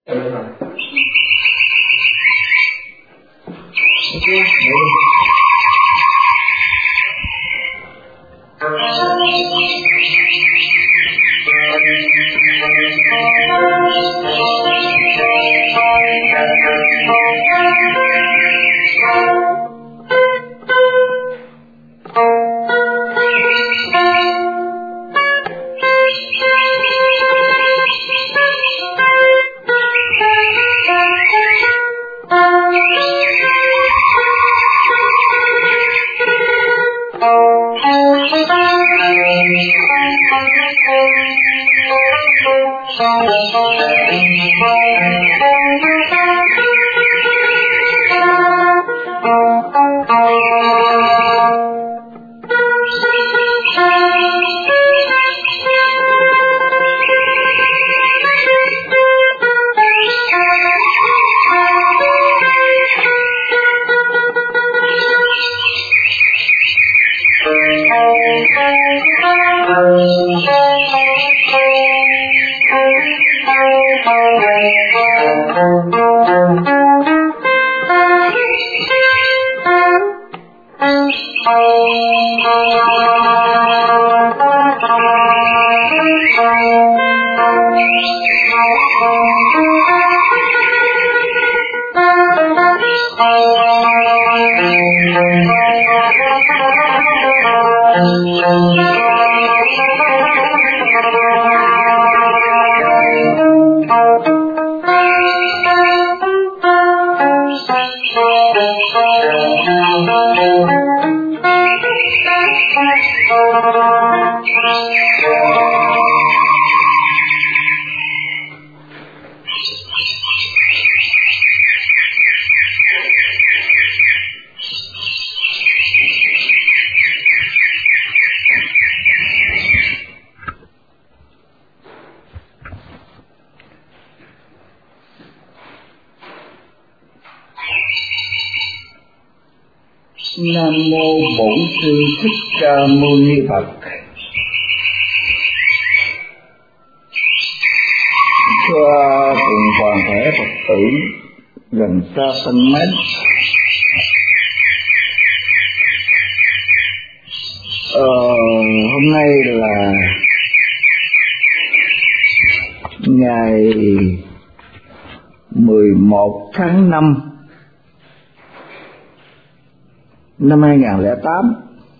Nam mô Bổn Sư Thích Ca Mâu Ni Phật. Thưa cùng toàn thể Phật tử gần xa thân mến, hôm nay là ngày 11 tháng 5 năm 2008.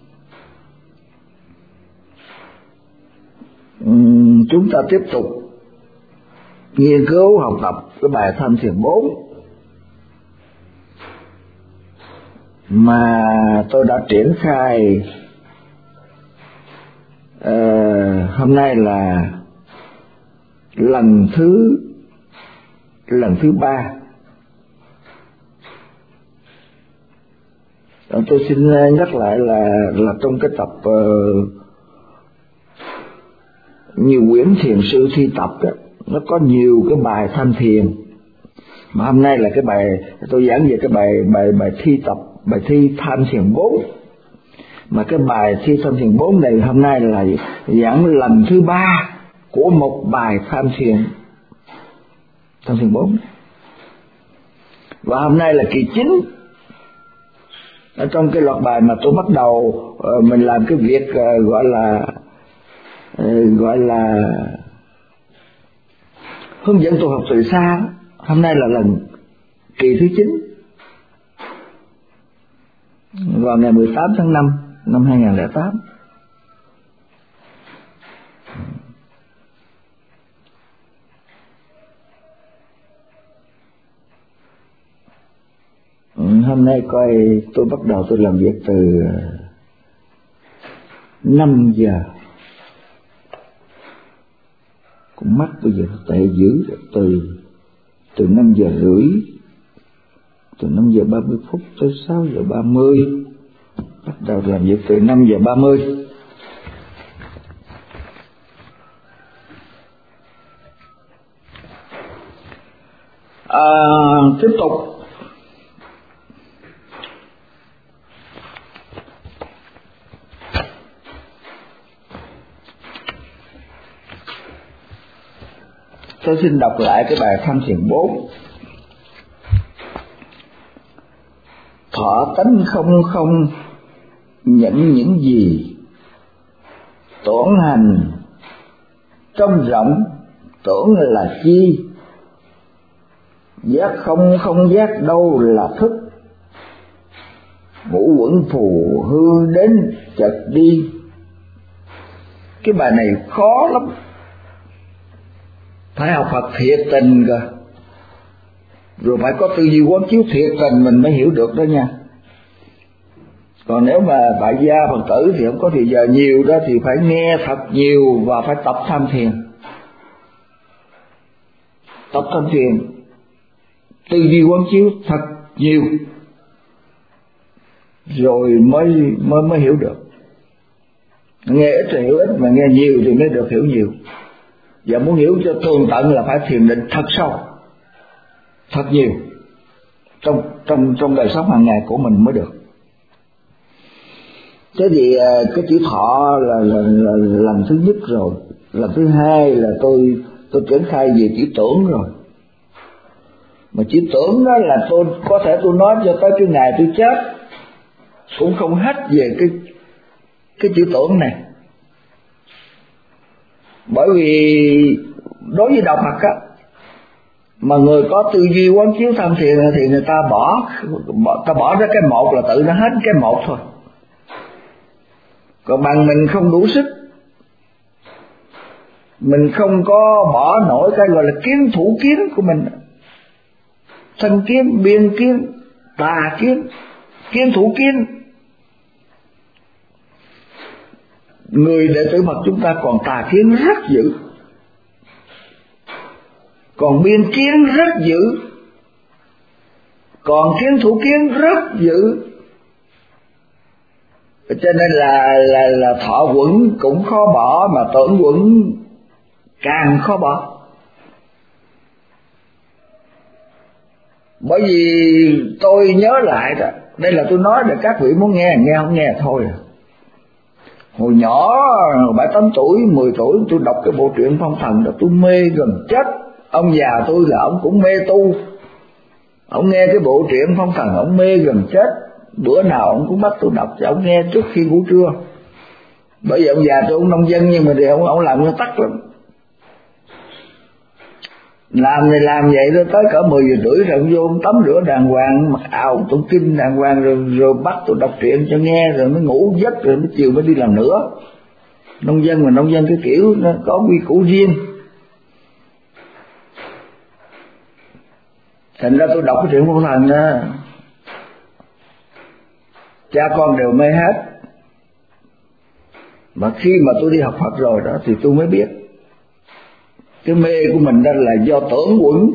Chúng ta tiếp tục nghiên cứu học tập cái bài Tham Thiền 4 mà tôi đã triển khai. Hôm nay là lần thứ 3. Tôi xin nhắc lại là trong cái tập nhiều quyển thiền sư thi tập đó, nó có nhiều cái bài tham thiền, mà hôm nay là cái bài tôi giảng về cái bài thi tập, bài thi Tham Thiền 4. Mà cái bài thi Tham Thiền 4 này hôm nay là giảng lần thứ 3 của một bài Tham Thiền 4, và hôm nay là kỳ 9 ở trong cái loạt bài mà tôi bắt đầu mình làm cái việc gọi là hướng dẫn tu học từ xa. Hôm nay là lần kỳ thứ 9 vào ngày 18 tháng 5 năm 2008. Hôm nay coi tôi bắt đầu tôi làm việc từ 5 giờ. Con mắt bây giờ tệ dữ, từ 5 giờ rưỡi, từ 5 giờ 30 phút tới 6 giờ 30. Bắt đầu làm việc từ 5 giờ 30. Tiếp tục Tôi xin đọc lại cái bài Tham Thiền 4. Thọ tánh không không nhận những gì, tổn hành trong rộng tưởng là chi, giác không không giác đâu là thức, ngũ uẩn phù hư đến chợt đi. Cái bài này khó lắm, phải học Phật thiệt tình cơ, rồi phải có tư duy quán chiếu thiệt tình mình mới hiểu được đó nha. Còn nếu mà tại gia Phật tử thì không có thời giờ nhiều đó, thì phải nghe thật nhiều và phải tập tham thiền. Tập tham thiền, tư duy quán chiếu thật nhiều, rồi mới hiểu được. Nghe ít thì hiểu ít, mà nghe nhiều thì mới được hiểu nhiều. Và muốn hiểu cho tường tận là phải thiền định thật sâu, thật nhiều trong đời sống hàng ngày của mình mới được. Thế thì cái chữ thọ là lần thứ nhất rồi. Lần thứ hai là tôi triển khai về chữ tưởng rồi. Mà chữ tưởng đó là tôi có thể tôi nói cho tới cái ngày tôi chết cũng không hết về cái chữ tưởng này. Bởi vì đối với đạo Phật á, mà người có tư duy quán chiếu tham thiền thì người ta bỏ ra cái một là tự nó hết cái một thôi. Còn bằng mình không đủ sức, mình không có bỏ nổi cái gọi là kiến thủ kiến của mình, thân kiến, biên kiến, tà kiến, kiến thủ kiến. Người đệ tử Phật chúng ta còn tà kiến rất dữ, còn biên kiến rất dữ, còn kiến thủ kiến rất dữ. Cho nên là thọ quẩn cũng khó bỏ, mà tưởng quẩn càng khó bỏ. Bởi vì tôi nhớ lại đó, đây là tôi nói để các vị muốn nghe không nghe thôi. Hồi nhỏ 7-8 tuổi, 10 tuổi tôi đọc cái bộ truyện Phong Thần đó, tôi mê gần chết. Ông già tôi là ông cũng mê tu, ông nghe cái bộ truyện Phong Thần ông mê gần chết. Bữa nào ông cũng bắt tôi đọc cho ông nghe trước khi ngủ trưa. Bởi vì ông già tôi ông nông dân, nhưng mà thì ông làm nguyên tắc lắm. Làm vậy đó, tới cỡ 10 giờ rưỡi rồi ông vô ông tắm rửa đàng hoàng, mặc áo tụng kinh đàng hoàng, rồi bắt tôi đọc truyện cho nghe, rồi mới ngủ giấc, rồi mới chiều mới đi làm nữa. Nông dân mà nông dân cái kiểu nó có quy củ riêng. Thành ra tôi đọc cái truyện Phong Thần đó, cha con đều mê hết. Mà khi mà tôi đi học Phật rồi đó thì tôi mới biết cái mê của mình đó là do tưởng quẩn.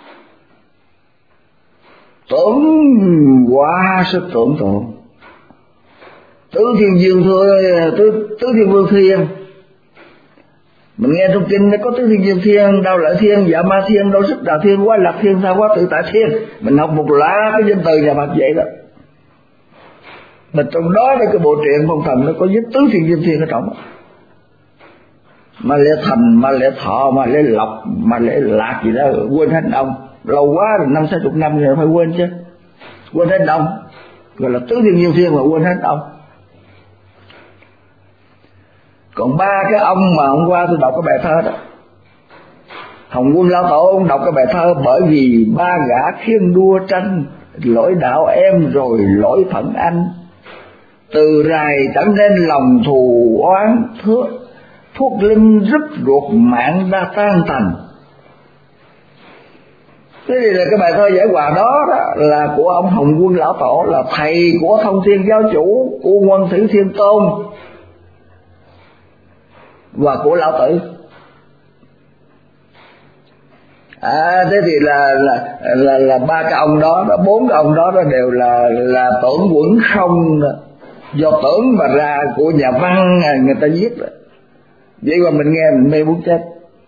Tưởng quá sức tưởng tượng. Tứ Thiên Dương thôi, Tứ Thiên Vương Thiên. Mình nghe trong kinh nó có Tứ Thiên Dương Thiên, Đao Lợi Thiên, Dạ Ma Thiên, Đau Sức Đà Thiên, Quá Lạc Thiên, Tha Quá Tự Tại Thiên. Mình học một lá cái danh từ nhà Phật vậy đó. Mà trong đó cái bộ truyện Phong Thần nó có giúp Tứ Thiên Dương Thiên ở trong đó. Mà lẽ thành, mà lẽ thọ, mà lẽ lộc, mà lẽ lạc gì đó quên hết ông. Lâu quá rồi 50-60 năm rồi phải quên chứ. Quên hết ông. Gọi là Tứ Thiên Dương Thiên mà quên hết ông. Còn ba cái ông mà hôm qua tôi đọc cái bài thơ đó, Hồng Quân Lão Tổ ông đọc cái bài thơ bởi vì ba gã khiêng đua tranh, lỗi đạo em rồi lỗi phận anh. Từ rài chẳng nên lòng thù oán thước, thuốc linh rứt ruột mạng đã tan tành. Thế thì là cái bài thơ giải hòa đó là của ông Hồng Quân Lão Tổ, là thầy của Thông Thiên Giáo Chủ, của Quân Thủy Thiên Tôn và của Lão Tử. Thế thì là ba cái ông đó, bốn cái ông đó đều là tưởng quẩn không, do tưởng mà ra của nhà văn người ta viết. Vậy mà mình nghe mình mê muốn chết.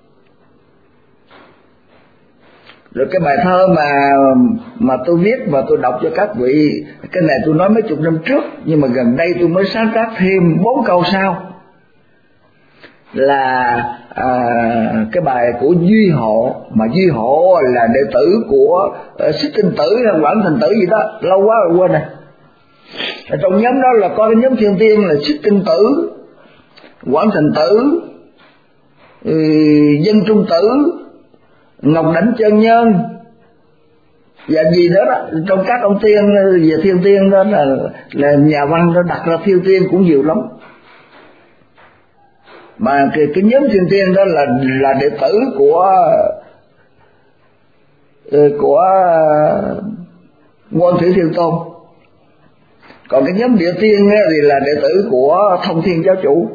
Rồi cái bài thơ mà tôi viết và tôi đọc cho các vị, cái này tôi nói mấy chục năm trước, nhưng mà gần đây tôi mới sáng tác thêm 4 câu sau. là cái bài của Duy Hộ, mà Duy Hộ là đệ tử của Xích Tinh Tử hay Quảng Thành Tử gì đó, lâu quá rồi quên rồi. Ở trong nhóm đó là có cái nhóm thiên tiên là Xích Tinh Tử, Quảng Thành Tử, Dân Trung Tử, Ngọc Đảnh Chân Nhân và gì nữa đó. Trong các ông tiên về thiên tiên đó là nhà văn nó đặt ra thiên tiên cũng nhiều lắm. Mà cái nhóm thiên tiên đó là đệ tử của Nguyên Thủy Thiên Tôn. Còn cái nhóm địa tiên thì là đệ tử của Thông Thiên Giáo Chủ.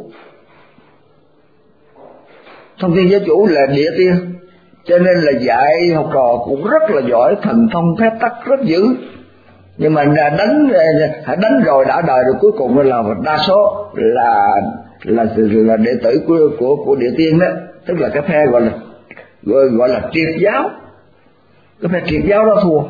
Thông Thiên Giáo Chủ là địa tiên, cho nên là dạy học trò cũng rất là giỏi, thần thông phép tắc rất dữ. Nhưng mà đánh rồi đã đời rồi, cuối cùng là đa số là đệ tử của địa tiên đó, tức là cái phe gọi là triệt giáo. Cái phe triệt giáo đó thua.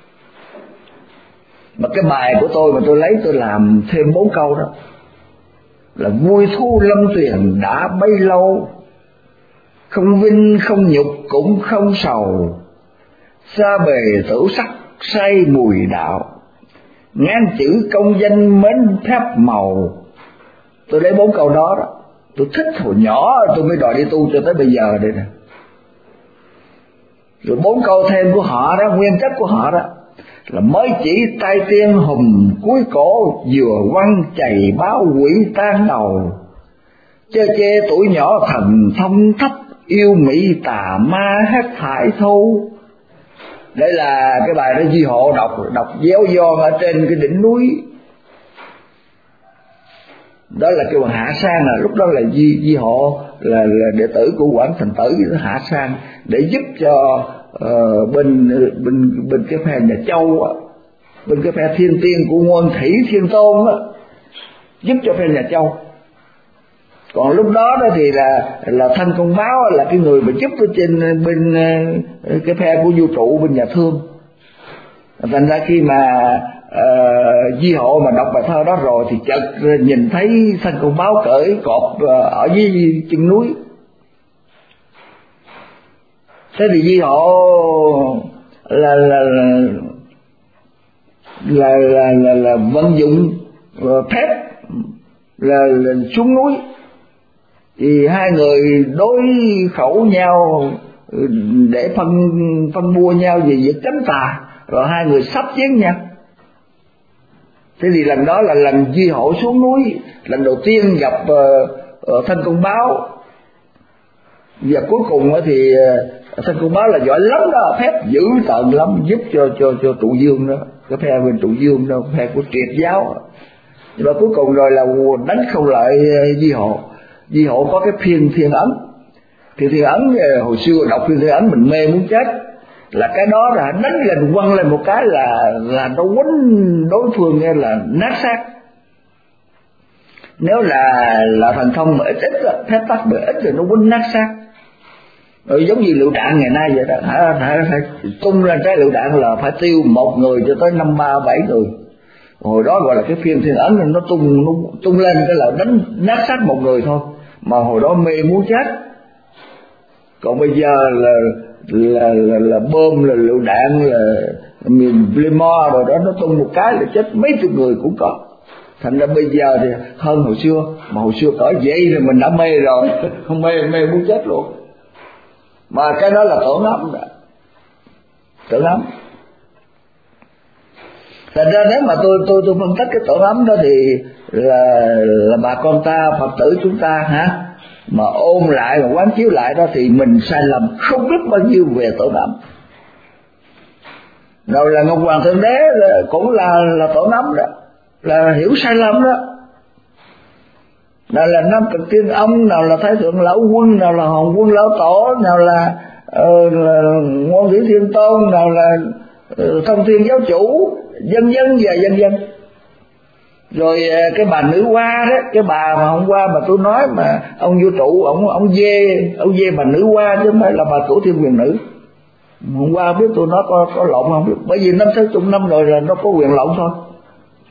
Mà cái bài của tôi mà tôi lấy tôi làm thêm 4 câu đó là: vui thu lâm tuyền đã bấy lâu, không vinh không nhục cũng không sầu, xa bề tửu sắc say mùi đạo, ngang chữ công danh mến phép màu. Tôi lấy 4 câu đó đó, tôi thích hồi nhỏ tôi mới đòi đi tu cho tới bây giờ đây nè. Rồi 4 câu thêm của họ đó, nguyên chất của họ đó là: mới chỉ tay tiên hùng cuối cổ, vừa quăng chày báo quỷ tan đầu, chê chê tuổi nhỏ thần thông thấp, yêu mỹ tà ma hết thải thu. Đây là cái bài đó Duy Hộ đọc déo giòn ở trên cái đỉnh núi. Đó là kêu bằng hạ sang, là lúc đó là Duy Hộ là đệ tử của Quảng Thành Tử hạ sang để giúp cho bên cái phe nhà Châu á, bên cái phe thiên tiên của Nguyên Thủy Thiên Tôn á, giúp cho phe nhà Châu. Còn lúc đó thì là Thanh Công Báo là cái người mà giúp ở trên bên cái phe của vũ trụ, bên nhà Thương. Thành ra khi mà Duy Hộ mà đọc bài thơ đó rồi thì chợt nhìn thấy Thanh Công Báo cởi cọp ở dưới chân núi. Thế thì Duy Hộ là vận dụng phép là xuống núi, thì hai người đối khẩu nhau để phân bua nhau về việc tránh tà, rồi hai người sắp chiến nhau. Thế thì lần đó là lần Duy Hộ xuống núi lần đầu tiên gặp Thanh Công Báo, và cuối cùng thì Thanh Công Báo là giỏi lắm đó, phép dữ tợn lắm, giúp cho trụ dương đó, cái phe bên trụ dương đó, phe của triệt giáo. Nhưng mà cuối cùng rồi là đánh không lại Duy Hộ. Duy Hộ có cái phiên thiên ấn. Phiên thiên ấn hồi xưa đọc phiên thiên ấn mình mê muốn chết, là cái đó là đánh lên quăng lên một cái là nó quánh đối phương nghe là nát xác. Nếu là thần thông mà ít phép tắc mà ít thì nó quánh nát xác. Rồi giống như lựu đạn ngày nay vậy đó, phải tung ra trái lựu đạn là phải tiêu một người cho tới 5, 3, 7 người. Hồi đó gọi là cái phiên thiên ấn, nó tung lên cái là đánh nát xác một người thôi, mà hồi đó mê muốn chết. Còn bây giờ là bom, là lựu đạn, là miền Plymouth rồi đó, nó tung một cái là chết mấy chục người cũng có. Thành ra bây giờ thì hơn hồi xưa, mà hồi xưa cỡ vậy thì mình đã mê rồi, không mê muốn chết luôn. Mà cái đó là tưởng ấm đó, tưởng ấm. Thành ra nếu mà tôi phân tích cái tưởng ấm đó thì là bà con ta, Phật tử chúng ta mà ôn lại và quán chiếu lại đó thì mình sai lầm không biết bao nhiêu về tưởng ấm. Rồi là Ngọc Hoàng Thượng Đế cũng là tưởng ấm đó, là hiểu sai lầm đó. Nào là Nam Cực Tiên Ông, nào là Thái Thượng Lão Quân, nào là Hồng Quân Lão Tổ, nào là Nguyên Thủy Thiên Tôn, nào là Thông Thiên Giáo Chủ, vân vân và vân vân. Rồi cái bà nữ hoa đó, cái bà mà hôm qua mà tôi nói mà ông vũ trụ ông dê bà nữ hoa chứ không phải là bà Cửu Thiên Quyền Nữ. Hôm qua biết tôi nói có lộn không biết, bởi vì 50-60 năm rồi là nó có quyền lộn thôi.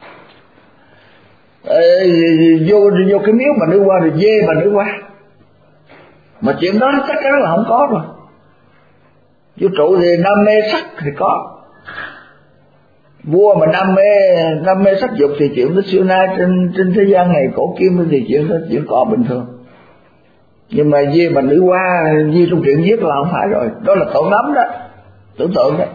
Vô cái miếu bà nữ hoa rồi dê bà nữ hoa, Mà chuyện đó chắc chắn là không có rồi. Vũ trụ thì đam mê sắc thì có, vua mà đam mê sắc dục thì chuyện đó xưa nay trên thế gian này cổ kim thì chuyện đó chuyện có bình thường. Nhưng mà vì mà nữ hoa như trong truyện viết là không phải rồi, đó là tưởng lắm đó, tưởng tượng đó.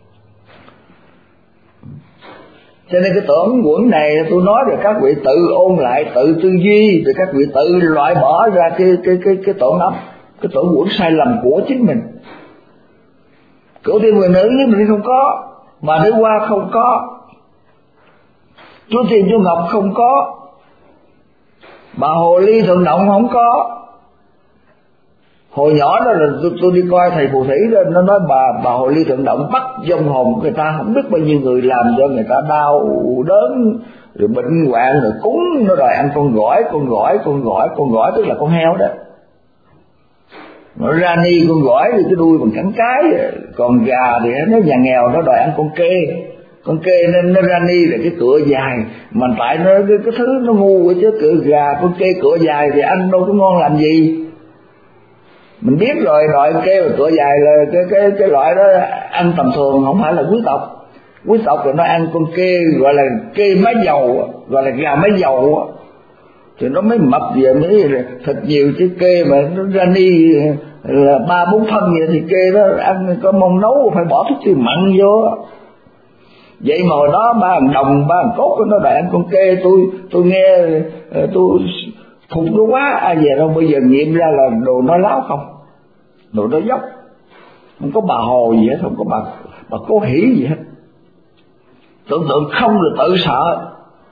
Cho nên cái tưởng quẩn này tôi nói rồi các vị tự ôn lại, tự tư duy, rồi các vị tự loại bỏ ra cái tưởng lắm, cái tưởng quẩn sai lầm của chính mình. Cửu thiên quyền nữ với mình không có, mà nữ hoa không có, Chúa Thiên Chúa Ngọc không có, bà Hồ Ly Thượng Động không có. Hồi nhỏ đó là tôi đi coi thầy phù thủy đó, nó nói bà Hồ Ly Thượng Động bắt vong hồn người ta, không biết bao nhiêu người làm cho người ta đau đớn rồi bệnh hoạn rồi cúng, nó đòi ăn con gỏi tức là con heo đó. Nó ra ni con gỏi thì cái đuôi bằng cẳng cái, còn gà thì nó nhà nghèo nó đòi ăn con kê nên nó ra ni là cái cửa dài, mà tại nó cái thứ nó ngu quá chứ, cửa gà con kê cửa dài thì ăn đâu có ngon làm gì. Mình biết rồi, loại kê và cửa dài là cái loại đó ăn tầm thường, không phải là quý tộc. Quý tộc là nó ăn con kê gọi là kê má dầu, gọi là gà má dầu thì nó mới mập về, mới thật nhiều. Chứ kê mà nó ra ni là 3-4 phân vậy thì kê đó ăn có mong nấu phải bỏ thuốc tiêu mặn vô. Vậy mà hồi đó 3 đồng 3 cốt nó đòi ăn con kê, tôi nghe tôi phục nó quá. Về đâu bây giờ nghiệm ra là đồ nói láo không, đồ nói dốc, không có bà Hồ gì hết, không có bà Cố Hỷ gì hết. Tưởng tượng không được tự sợ.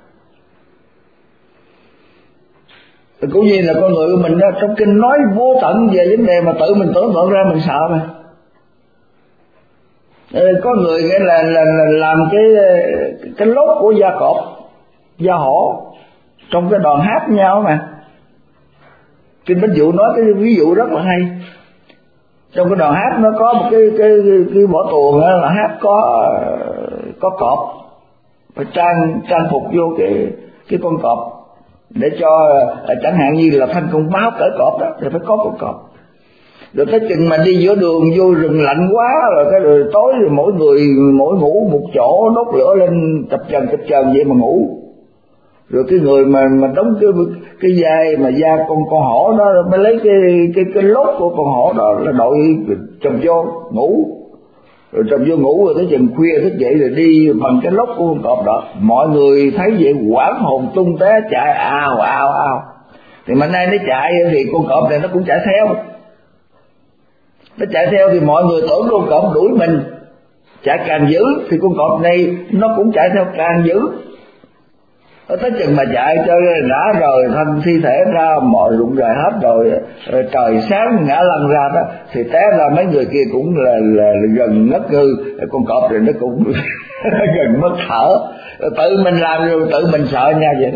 Cũng như là con người của mình đó, trong kinh nói vô tận về vấn đề mà tự mình tưởng tượng ra mình sợ mà. Có người nghĩa là làm cái lốt của da cọp, da hổ trong cái đoàn hát nhau mà. Kinh Bích Dụ nói cái ví dụ rất là hay. Trong cái đoàn hát nó có một cái võ tuồng là hát có cọp, phải trang phục vô cái con cọp để cho chẳng hạn như là Thanh Công Báo cởi cọp đó thì phải có con cọp. Rồi tới chừng mà đi giữa đường vô rừng lạnh quá rồi cái rồi tối rồi mỗi người mỗi ngủ một chỗ, đốt lửa lên chập chờn vậy mà ngủ. Rồi cái người mà đóng cái vai mà da con hổ đó mới lấy cái lốt của con hổ đó là đội chồng vô ngủ. Rồi chồng vô ngủ rồi tới chừng khuya thức dậy rồi đi bằng cái lốt của con cọp đó. Mọi người thấy vậy hoảng hồn tung té chạy ào. Thì mà nay nó chạy thì con cọp này nó cũng chạy theo. Nó chạy theo thì mọi người tưởng con cọp đuổi mình, chạy càng dữ thì con cọp này nó cũng chạy theo càng dữ. Tới chừng mà chạy cho đã rồi thân thi thể ra mọi rụng rời hết rồi, trời sáng ngã lăn ra đó thì té ra mấy người kia cũng là gần ngất ngư. Con cọp rồi nó cũng gần mất thở. Tự mình làm rồi tự mình sợ nha vậy đó.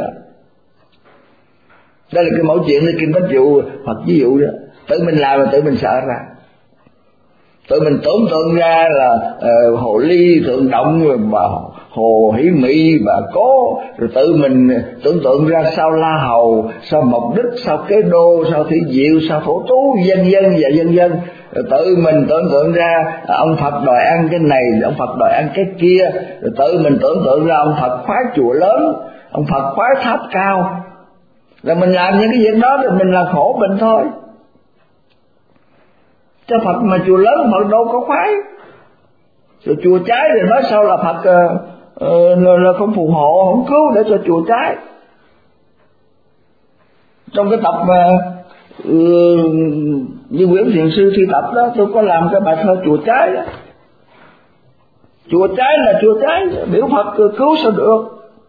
Đây là cái mẫu chuyệnในKinh Bách Dụ hoặc ví dụ đó. Tự mình làm rồi tự mình sợ ra. Tự mình tưởng tượng ra là Hồ Ly Thượng Động, rồi bà Hồ Hỷ Mị, bà Cố, rồi tự mình tưởng tượng ra sao La Hầu, sao Mộc Đức, sao Kế Đô, sao Thủy Diệu, sao Phổ Tú, vân vân. Rồi tự mình tưởng tượng ra ông Phật đòi ăn cái này, ông Phật đòi ăn cái kia. Rồi tự mình tưởng tượng ra ông Phật khoái chùa lớn, ông Phật khoái tháp cao. Rồi mình làm những cái việc đó thì mình là khổ mình thôi. Cho Phật mà chùa lớn Phật đâu có khoái. Rồi chùa cháy thì nói sao là Phật là không phù hộ, không cứu để cho chùa cháy. Trong cái tập như Nguyễn Thiện Sư thi tập đó, tôi có làm cái bài thơ chùa cháy đó. Chùa cháy là chùa cháy, biểu Phật cứu sao được.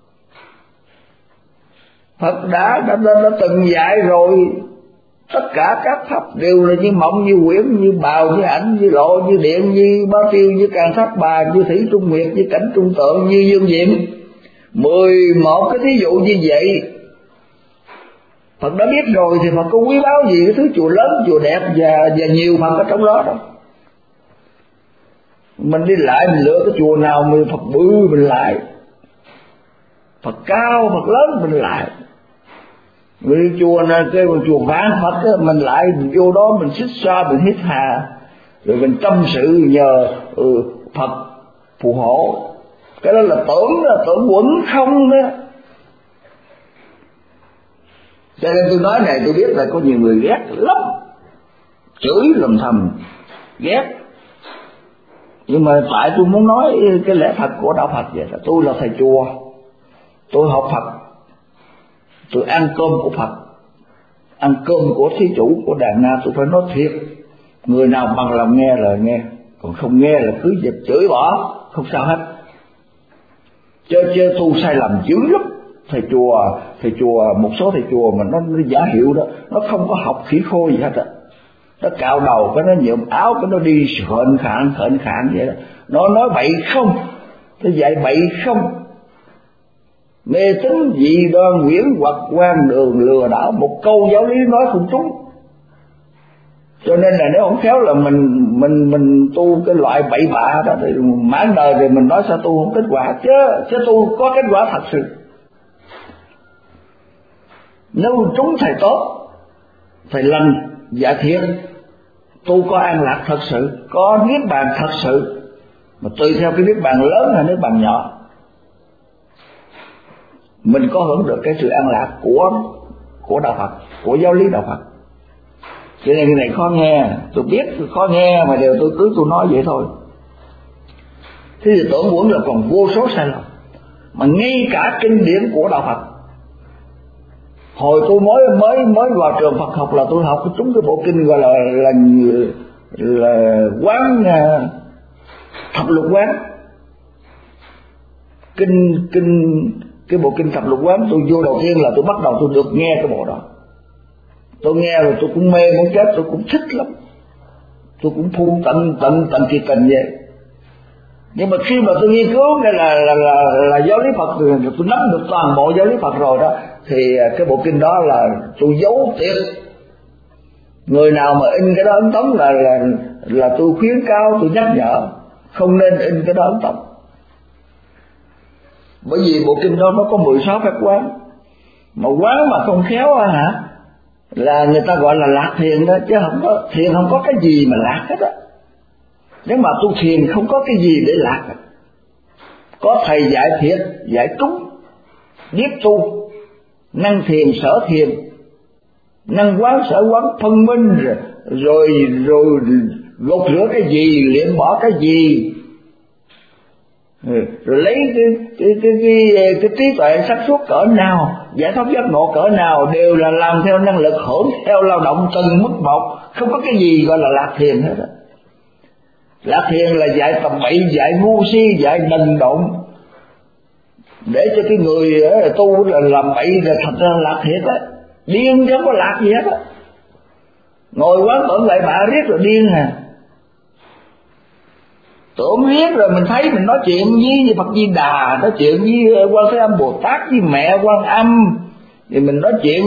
Phật đã từng dạy rồi, tất cả các pháp đều là như mộng, như quyển, như bào, như ảnh, như lộ, như điện, như bao tiêu, như càng thác bà, như thủy trung nguyệt, như cảnh trung tượng, như dương diệm. 11 cái thí dụ như vậy Phật đã biết rồi thì Phật có quý báu gì cái thứ chùa lớn, chùa đẹp và nhiều Phật ở trong đó đâu. Mình đi lại mình lựa cái chùa nào mà Phật bự mình lại, Phật cao Phật lớn mình lại. Người đi chùa này, cái chùa ván Phật á, mình lại vô đó mình xích xoa, mình hít hà, rồi mình tâm sự nhờ Phật phù hộ. Cái đó là tưởng quẩn không đó. Cho nên tôi nói này, tôi biết là có nhiều người ghét lắm, chửi lầm thầm, ghét. Nhưng mà tại tôi muốn nói cái lẽ thật của đạo Phật vậy. Là tôi là thầy chùa, tôi học Phật, tôi ăn cơm của Phật, ăn cơm của thí chủ của Đàn Na. Tôi phải nói thiệt, người nào bằng lòng nghe là nghe, còn không nghe là cứ giật chửi bỏ, không sao hết. Chứ tu sai lầm dữ lắm. Thầy chùa một số thầy chùa mà nó giả hiệu đó, nó không có học khỉ khô gì hết á. Nó cạo đầu, cái nó nhuộm áo, cái nó đi hợn khạng vậy đó. Nó nói bậy không, nó dạy bậy không, mê tín dị đoan, quyển hoặc quan đường, lừa đảo, một câu giáo lý nói không trúng. Cho nên là nếu không khéo là mình tu cái loại bậy bạ đó thì mãn đời rồi mình nói sao tu không kết quả. Chứ tu có kết quả thật sự. Nếu trúng thầy tốt, thầy lành, dạ thiện, tu có an lạc thật sự, có niết bàn thật sự, mà tùy theo cái niết bàn lớn hay niết bàn nhỏ, mình có hưởng được cái sự an lạc của đạo Phật, của giáo lý đạo Phật. Cho nên cái này khó nghe, tôi biết khó nghe mà đều tôi nói vậy thôi. Thế thì tưởng quẩn là còn vô số sai lầm, mà ngay cả kinh điển của đạo Phật. Hồi tôi mới vào trường Phật học là tôi học trúng cái bộ kinh gọi là quán thập lục quán. Cái bộ kinh thập lục quán tôi vô đầu tiên là tôi bắt đầu tôi được nghe cái bộ đó. Tôi nghe rồi tôi cũng mê muốn chết, tôi cũng thích lắm, tôi cũng phun tận kỳ tình vậy. Nhưng mà khi mà tôi nghiên cứu đây là giáo lý Phật, tôi nắm được toàn bộ giáo lý Phật rồi đó, thì cái bộ kinh đó là tôi giấu tiệt. Người nào mà in cái đó ấn tống là tôi khuyến cáo, tôi nhắc nhở không nên in cái đó ấn tống. Bởi vì bộ kinh đó nó có 16 phép quán, mà quán mà không khéo là người ta gọi là lạc thiền đó, chứ thiền không có cái gì mà lạc hết á. Nếu mà tu thiền không có cái gì để lạc. Có thầy dạy thiệt, dạy trúng, biết tu, năng thiền sở thiền, năng quán sở quán, phân minh rồi gột rửa cái gì, liệm bỏ cái gì, rồi lấy cái trí tuệ sáng suốt cỡ nào, giải thoát giác ngộ cỡ nào, đều là làm theo năng lực, hưởng theo lao động từng mức một, không có cái gì gọi là lạc thiền hết á. Lạc thiền là dạy tầm bậy, dạy ngu si, dạy đần độn, để cho cái người tu là làm bậy là thật ra lạc thiệt á, điên chứ không có lạc gì hết á. Ngồi quán tưởng lại bạ riết rồi điên tưởng riết rồi mình thấy mình nói chuyện với Phật Di Đà, nói chuyện với Quan Thế Âm Bồ Tát, với mẹ Quan Âm, thì mình nói chuyện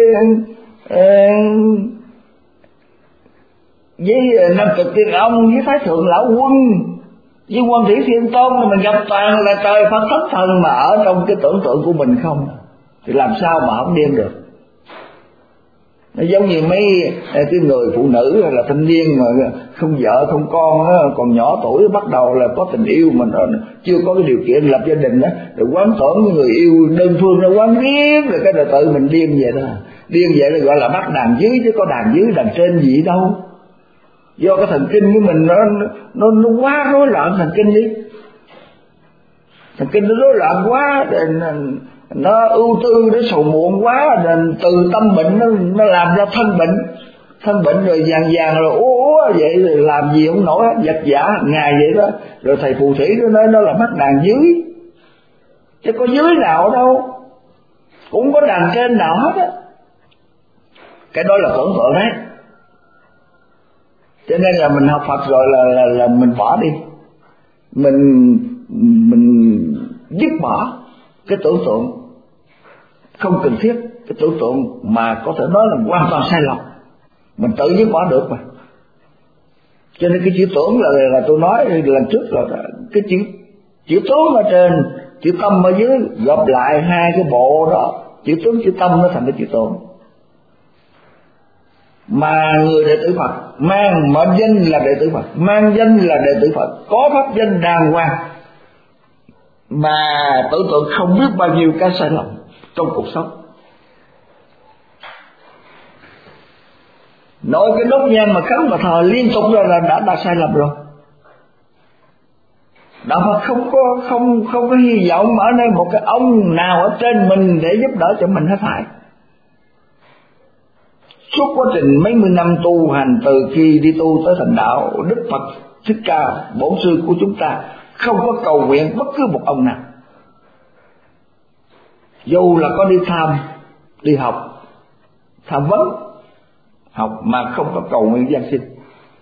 với Nam Cực Tiên Ông, với Thái Thượng Lão Quân, với Quan Thủy Thiên Tôn, mình gặp toàn là trời Phật thánh thần mà ở trong cái tưởng tượng của mình không, thì làm sao mà không điên được. Nó giống như mấy cái người phụ nữ hay là thanh niên mà không vợ không con đó, còn nhỏ tuổi bắt đầu là có tình yêu mà nó chưa có cái điều kiện lập gia đình đó, rồi quán tưởng cái người yêu đơn phương nó quán riết, rồi cái đời tự mình điên vậy đó. Điên vậy là gọi là bắt đàn dưới, chứ có đàn dưới đàn trên gì đâu. Do cái thần kinh của mình nó quá rối loạn thần kinh đi, thần kinh nó rối loạn quá, nó ưu tư, nó sầu muộn quá, nên từ tâm bệnh nó làm ra thân bệnh rồi vàng rồi úa vậy, rồi làm gì không nổi, vật vã ngày vậy đó. Rồi thầy phù thủy nó nói nó là bắt đàn dưới, chứ có dưới nào đâu, cũng có đàn trên nào hết á. Cái đó là tưởng tượng đấy. Cho nên là mình học Phật rồi là mình bỏ đi, mình dứt bỏ cái tưởng tượng không cần thiết, cái tưởng tượng mà có thể nói là hoàn toàn sai lầm, mình tự dứt bỏ được mà. Cho nên cái chữ tưởng là tôi nói lần trước rồi, cái chữ tướng ở trên, chữ tâm ở dưới, gộp lại hai cái bộ đó chữ tướng chữ tâm nó thành cái chữ tổn. Mà người đệ tử Phật mang mệnh danh là đệ tử Phật, mang danh là đệ tử Phật, có pháp danh đàng hoàng, mà tưởng tượng không biết bao nhiêu cái sai lầm trong cuộc sống. Nói cái đốt nhang mà khấn mà thờ liên tục rồi là đã sai lầm rồi. Đạo Phật không có hy vọng ở nơi một cái ông nào ở trên mình để giúp đỡ cho mình hết thảy. Suốt quá trình mấy mươi năm tu hành từ khi đi tu tới thành đạo, Đức Phật Thích Ca bổn sư của chúng ta không có cầu nguyện bất cứ một ông nào. Dù là có đi đi học, tham vấn, học mà không có cầu nguyện giáng sinh.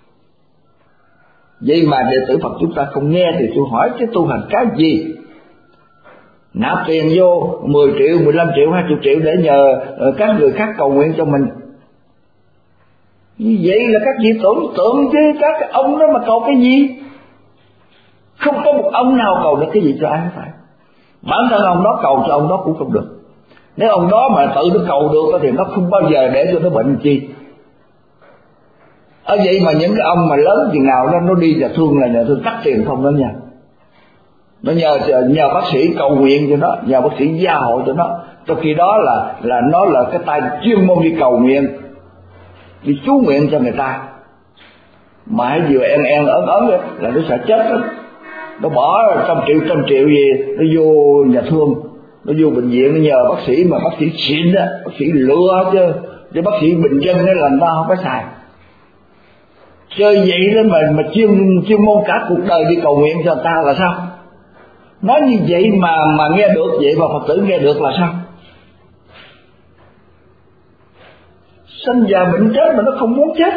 Vậy mà đệ tử Phật chúng ta không nghe thì tôi hỏi cái tu hành cái gì? Nạp tiền vô 10 triệu, 15 triệu, 20 triệu để nhờ các người khác cầu nguyện cho mình. Như vậy là các vị tưởng tượng chứ các ông đó mà cầu cái gì? Không có một ông nào cầu được cái gì cho ai hết phải. Bản thân ông đó cầu cho ông đó cũng không được. Nếu ông đó mà tự nó cầu được thì nó không bao giờ để cho nó bệnh chi. Ở vậy mà những cái ông mà lớn chừng nào đó nó đi nhà thương là nhà thương cắt tiền không đó nha. Nó nhờ bác sĩ cầu nguyện cho nó, nhờ bác sĩ gia hộ cho nó. Trong khi đó là nó là cái tay chuyên môn đi cầu nguyện, đi chú nguyện cho người ta. Mà hãy vừa ớn là nó sợ chết đó. Nó bỏ trăm triệu gì nó vô nhà thương, nó vô bệnh viện, nó nhờ bác sĩ mà bác sĩ xịn đó, bác sĩ lừa chứ bác sĩ bình dân đó là nó không có xài. Chơi vậy đó mà chuyên môn cả cuộc đời đi cầu nguyện cho ta là sao? Nói như vậy mà nghe được vậy, mà Phật tử nghe được là sao? Sinh già bệnh chết mà nó không muốn chết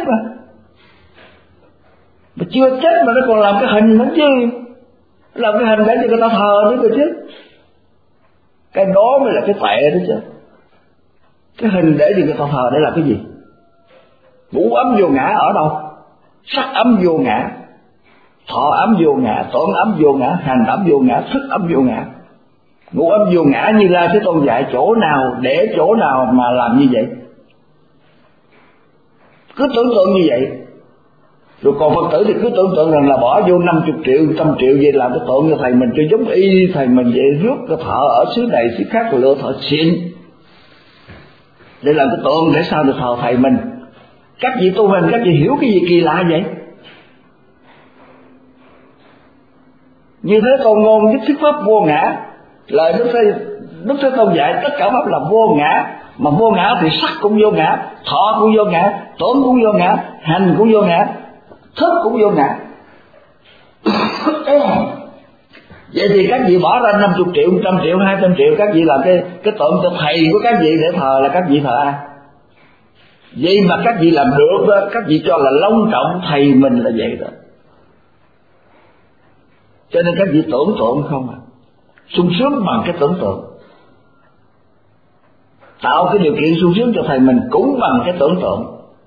mà chưa chết mà nó còn làm cái hình nữa chứ, làm cái hình để cho người ta thờ nữa cơ chứ. Cái đó mới là cái tệ đó chứ. Cái hình để cho người ta thờ để làm cái gì? Ngũ ấm vô ngã ở đâu? Sắc ấm vô ngã, thọ ấm vô ngã, tưởng ấm vô ngã, hành ấm vô ngã, thức ấm vô ngã. Ngũ ấm vô ngã Như Lai Thế Tôn dạy chỗ nào để chỗ nào mà làm như vậy? Cứ tưởng tượng như vậy. Rồi còn Phật tử thì cứ tưởng tượng rằng là bỏ vô 50 triệu, 100 triệu vậy làm cái tượng cho thầy mình cho giống y thầy mình vậy, rước cái thợ ở xứ này xứ khác rồi lựa thợ xịn để làm cái tượng để sao được thờ thầy mình. Các vị tu hành, các vị hiểu cái gì kỳ lạ vậy? Như thế Tôn ngôn nhất thiết pháp vô ngã. Lời Đức Thế Tôn dạy tất cả pháp là vô ngã. Mà vô ngã thì sắc cũng vô ngã, thọ cũng vô ngã, tưởng cũng vô ngã, hành cũng vô ngã, thức cũng vô ngã. Vậy thì các vị bỏ ra 50 triệu, 100 triệu, 200 triệu, các vị làm cái tượng cho thầy của các vị để thờ là các vị thờ ai? Vậy mà các vị làm được đó, các vị cho là long trọng thầy mình là vậy đó. Cho nên các vị tưởng tượng không à, sung sướng bằng cái tưởng tượng. Tạo cái điều kiện sung sướng cho thầy mình cũng bằng cái tưởng tượng.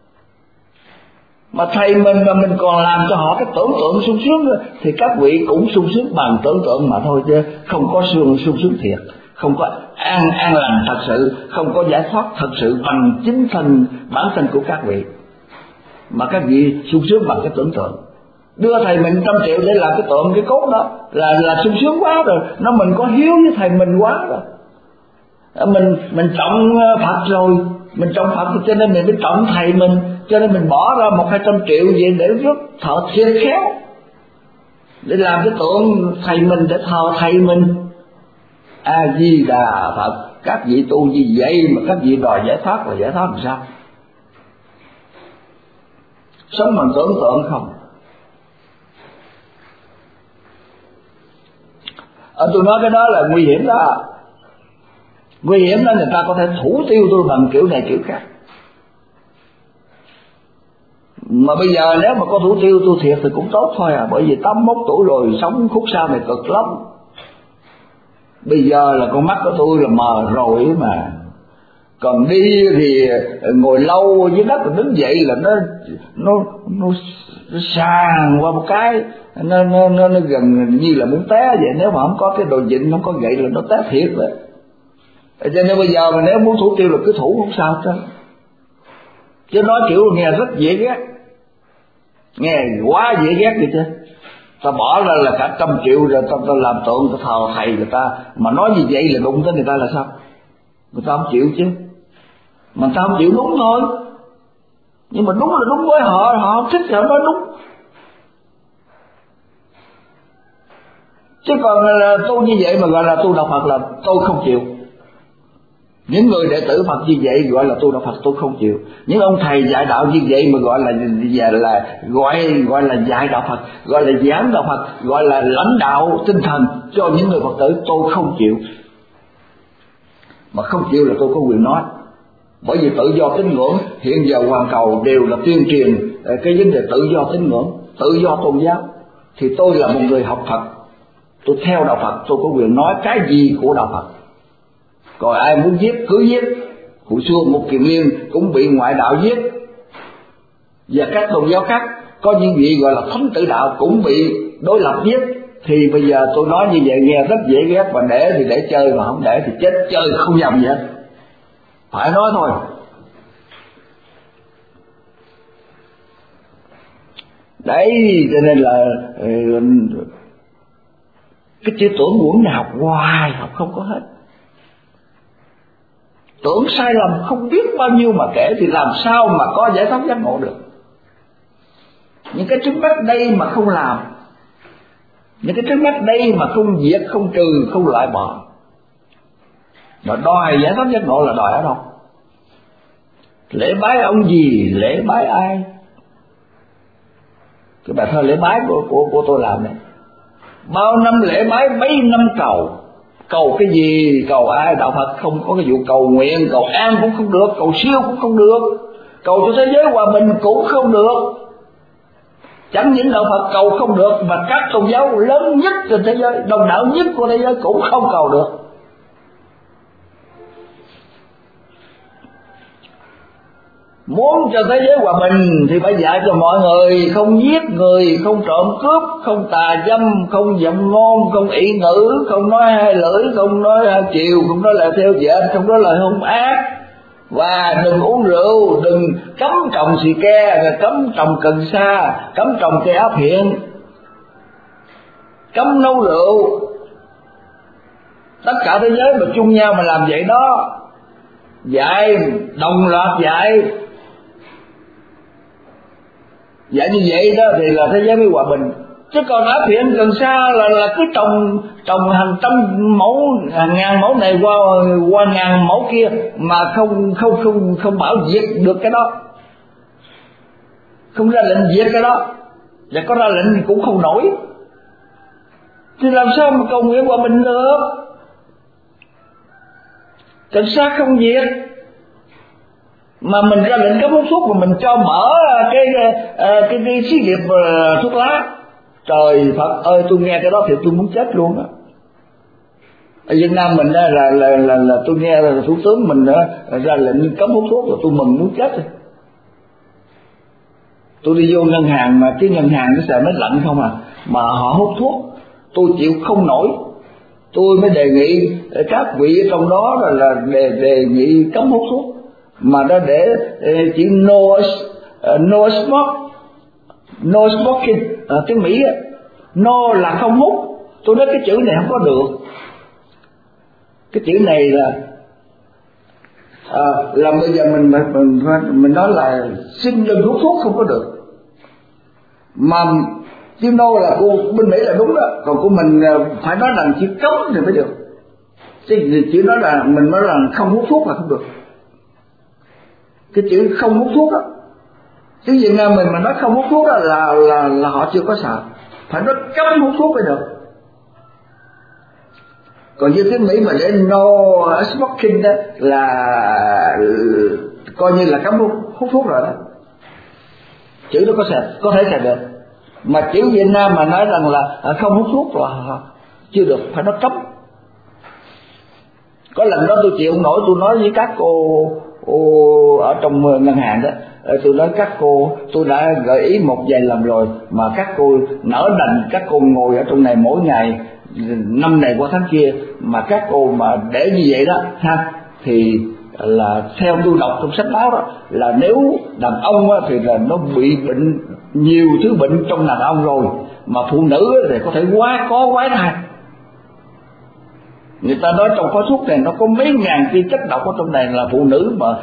Mà thầy mình mà mình còn làm cho họ cái tưởng tượng sung sướng thì các vị cũng sung sướng bằng tưởng tượng mà thôi, chứ không có sung sướng thiệt, không có an lành thật sự, không có giải thoát thật sự bằng chính bản thân của các vị. Mà các vị sung sướng bằng cái tưởng tượng. Đưa thầy mình 100 triệu để làm cái tượng cái cốt đó là sung sướng quá rồi. Nó mình có hiếu với thầy mình quá rồi. Mình trọng Phật rồi, mình trọng Phật cho nên mình mới trọng thầy mình, cho nên mình bỏ ra 100-200 triệu vậy để rước thợ thiệt khéo để làm cái tượng thầy mình, để thờ thầy mình. A Di Đà Phật. Các vị tu như vậy mà các vị đòi giải thoát là giải thoát làm sao? Sống bằng tưởng tượng không? Tôi nói cái đó là nguy hiểm đó. Nguy hiểm đó, người ta có thể thủ tiêu tôi bằng kiểu này kiểu khác. Mà bây giờ nếu mà có thủ tiêu tôi thiệt thì cũng tốt thôi à. Bởi vì 81 tuổi rồi, sống khúc sau này cực lắm. Bây giờ là con mắt của tôi là mờ rồi mà. Còn đi thì ngồi lâu dưới đất rồi đứng dậy là nó sàn qua một cái, nó gần như là muốn té vậy. Nếu mà không có cái đồ vịn, không có gậy là nó té thiệt rồi. Cho nên bây giờ mà nếu muốn thủ tiêu là cứ thủ, không sao hết. Chứ nói kiểu nghe rất dễ ghét, nghe quá dễ ghét vậy chứ. Ta bỏ ra là cả 100 triệu rồi ta làm tượng, ta thờ thầy người ta, mà nói như vậy là đụng tới người ta là sao? Người ta không chịu chứ. Mà người ta không chịu đúng thôi. Nhưng mà đúng là đúng với họ, họ không thích thì họ nói đúng. Chứ còn là tu như vậy mà gọi là tu đạo Phật là tôi không chịu. Những người đệ tử Phật như vậy gọi là tu đạo Phật, tôi không chịu. Những ông thầy dạy đạo như vậy mà gọi là dạy đạo Phật, gọi là giảng đạo Phật, gọi là lãnh đạo tinh thần cho những người Phật tử, tôi không chịu. Mà không chịu là tôi có quyền nói. Bởi vì tự do tín ngưỡng hiện giờ hoàn cầu đều là tuyên truyền cái vấn đề tự do tín ngưỡng, tự do tôn giáo. Thì tôi là một người học Phật, tôi theo đạo Phật, tôi có quyền nói cái gì của đạo Phật. Còn ai muốn giết cứ giết. Hồi xưa một Kiền Liên cũng bị ngoại đạo giết, và các tôn giáo khác có những vị gọi là thánh tử đạo cũng bị đối lập giết. Thì bây giờ tôi nói như vậy nghe rất dễ ghét, mà để thì để chơi, mà không để thì chết chơi không nhầm gì hết. Phải nói thôi. Đấy, cho nên là cái chữ tưởng quẩn này học hoài, học không có hết. Tưởng sai lầm không biết bao nhiêu mà kể, thì làm sao mà có giải thoát giác ngộ được. Những cái trước mắt đây mà không làm, những cái trước mắt đây mà không diệt, không trừ, không loại bỏ, mà đòi giải thoát giác ngộ là đòi ở đâu? Lễ bái ông gì, lễ bái ai? Cái bài thơ lễ bái của tôi làm này, bao năm lễ bái mấy năm cầu. Cầu cái gì, cầu ai? Đạo Phật không có cái vụ cầu nguyện, cầu an cũng không được, cầu siêu cũng không được, cầu cho thế giới hòa bình cũng không được. Chẳng những đạo Phật cầu không được, mà các tôn giáo lớn nhất trên thế giới, đồng đạo nhất của thế giới cũng không cầu được. Muốn cho thế giới hòa bình thì phải dạy cho mọi người không giết người, không trộm cướp, không tà dâm, không dâm ngôn, không ỷ ngữ, không nói hai lưỡi, không nói hai chiều, không nói lời theo dệt, không nói lời hung ác. Và đừng uống rượu, đừng cấm trồng xì ke, cấm trồng cần sa, cấm trồng cây áp hiện, cấm nấu rượu. Tất cả thế giới mà chung nhau mà làm vậy đó, dạy đồng loạt dạy như vậy đó thì là thế giới mới hòa bình. Chứ còn áp hiện cần sa là cứ trồng hàng trăm mẫu, hàng ngàn mẫu này qua ngàn mẫu kia mà không bảo diệt được cái đó, không ra lệnh diệt cái đó, và có ra lệnh cũng không nổi, thì làm sao mà cầu nguyện hòa bình được? Cần sa không diệt, mà mình ra lệnh cấm hút thuốc, mà mình cho mở cái xí nghiệp thuốc lá. Trời Phật ơi, tôi nghe cái đó thì tôi muốn chết luôn á. Ở Việt Nam mình là tôi nghe là thủ tướng mình ra lệnh cấm hút thuốc rồi tôi mừng muốn chết rồi. Tôi đi vô ngân hàng mà cái ngân hàng nó xài máy lạnh không à, mà họ hút thuốc tôi chịu không nổi. Tôi mới đề nghị các vị ở trong đó là đề nghị cấm hút thuốc, mà đã để chữ no smoke, no smoking, tiếng Mỹ á, no là không hút. Tôi nói cái chữ này không có được. Cái chữ này là bây giờ mình nói là xin đừng hút thuốc không có được. Mà chữ no là của bên Mỹ là đúng đó, còn của mình phải nói rằng chữ cấm thì mới được. Chứ chữ nói là mình nói là không hút thuốc là không được. Cái chữ không hút thuốc đó, chứ Việt Nam mình mà nói không hút thuốc đó là họ chưa có sợ, phải nói cấm hút thuốc mới được. Còn như tiếng Mỹ mà để no smoking đó là coi như là cấm hút thuốc rồi đó. Chữ đó có thể xài được, mà chữ Việt Nam mà nói rằng là không hút thuốc là chưa được, phải nói cấm. Có lần đó tôi chịu không nổi, tôi nói với các cô ở trong ngân hàng đó, tôi nói các cô, tôi đã gợi ý một vài lần rồi mà các cô nỡ đành, các cô ngồi ở trong này mỗi ngày năm này qua tháng kia, mà các cô mà để như vậy đó ha, thì là theo tôi đọc trong sách báo đó, là nếu đàn ông thì là nó bị bệnh nhiều thứ bệnh trong đàn ông rồi, mà phụ nữ thì có thể có quái thai. Người ta nói trong khói thuốc này nó có mấy ngàn cái chất độc ở trong này, là phụ nữ mà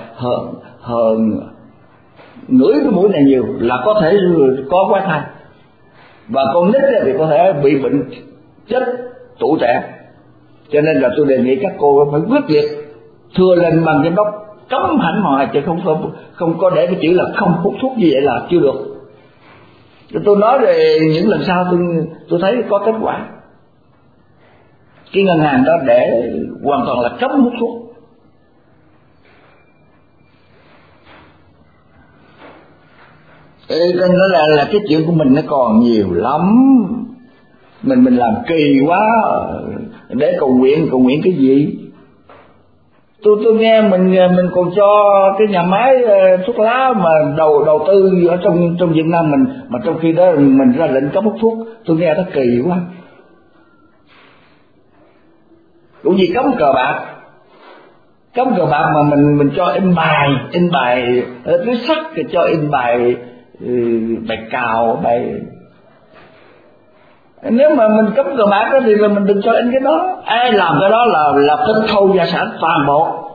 ngửi cái mũi này nhiều là có thể có quái thai, và con nít thì có thể bị bệnh chết tuổi trẻ. Cho nên là tôi đề nghị các cô phải quyết liệt thưa lên bằng giám đốc cấm hẳn hoài, chứ không có để cái chữ là không hút thuốc như vậy là chưa được. Tôi nói về những lần sau tôi thấy có kết quả. Cái ngân hàng đó để hoàn toàn là cấm hút thuốc. Nên nó là cái chuyện của mình nó còn nhiều lắm. Mình làm kỳ quá để cầu nguyện cái gì? Tôi nghe mình còn cho cái nhà máy thuốc lá mà đầu tư ở trong Việt Nam mình, mà trong khi đó mình ra lệnh cấm hút thuốc. Tôi nghe nó kỳ quá. Cũng gì cấm cờ bạc mà mình cho in bài túi sắt, thì cho in bài cào bài. Nếu mà mình cấm cờ bạc đó thì là mình đừng cho in cái đó. Ai làm cái đó là tịch thu gia sản toàn bộ.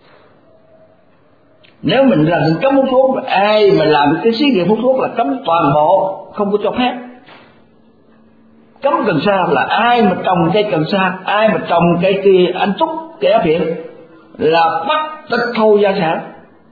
Nếu mình là mình cấm hút thuốc, ai mà làm cái xí nghiệp hút thuốc là cấm toàn bộ, không có cho phép. Cấm cần sa là ai mà trồng cây cần sa, ai mà trồng cây kia anh túc, cây áp hiện là bắt tịch thu gia sản.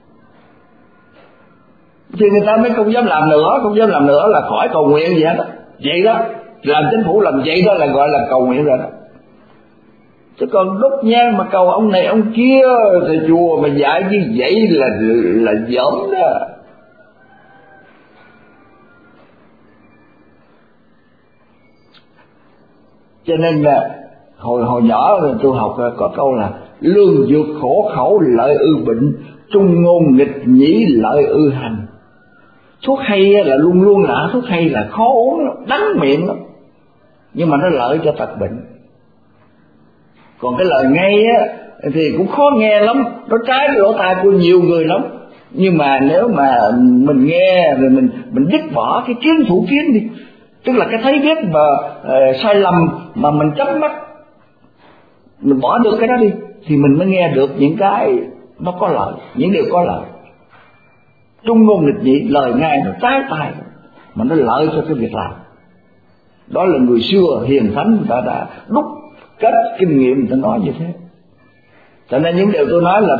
Thì người ta mới không dám làm nữa là khỏi cầu nguyện gì hết đó. Vậy đó, làm chính phủ làm vậy đó là gọi là cầu nguyện rồi đó. Chứ còn đốt nhang mà cầu ông này ông kia, thì chùa mà dạy như vậy là giỡn đó. Cho nên là hồi nhỏ tôi học có câu là lương dược khổ khẩu lợi ư bệnh, trung ngôn nghịch nhĩ lợi ư hành. Thuốc hay là luôn luôn là thuốc hay là khó uống lắm, đắng miệng lắm, nhưng mà nó lợi cho tật bệnh. Còn cái lời ngay thì cũng khó nghe lắm, nó trái lỗ tai của nhiều người lắm. Nhưng mà nếu mà mình nghe rồi mình dứt bỏ cái kiến thủ kiến đi, tức là cái thấy biết mà sai lầm mà mình chấp mắt, mình bỏ được cái đó đi, thì mình mới nghe được những cái nó có lợi, những điều có lợi. Trung ngôn nghịch nhị, lời ngay nó trái tai mà nó lợi cho cái việc làm. Đó là người xưa hiền thánh đã đúc kết kinh nghiệm người ta nói như thế. Cho nên những điều tôi nói là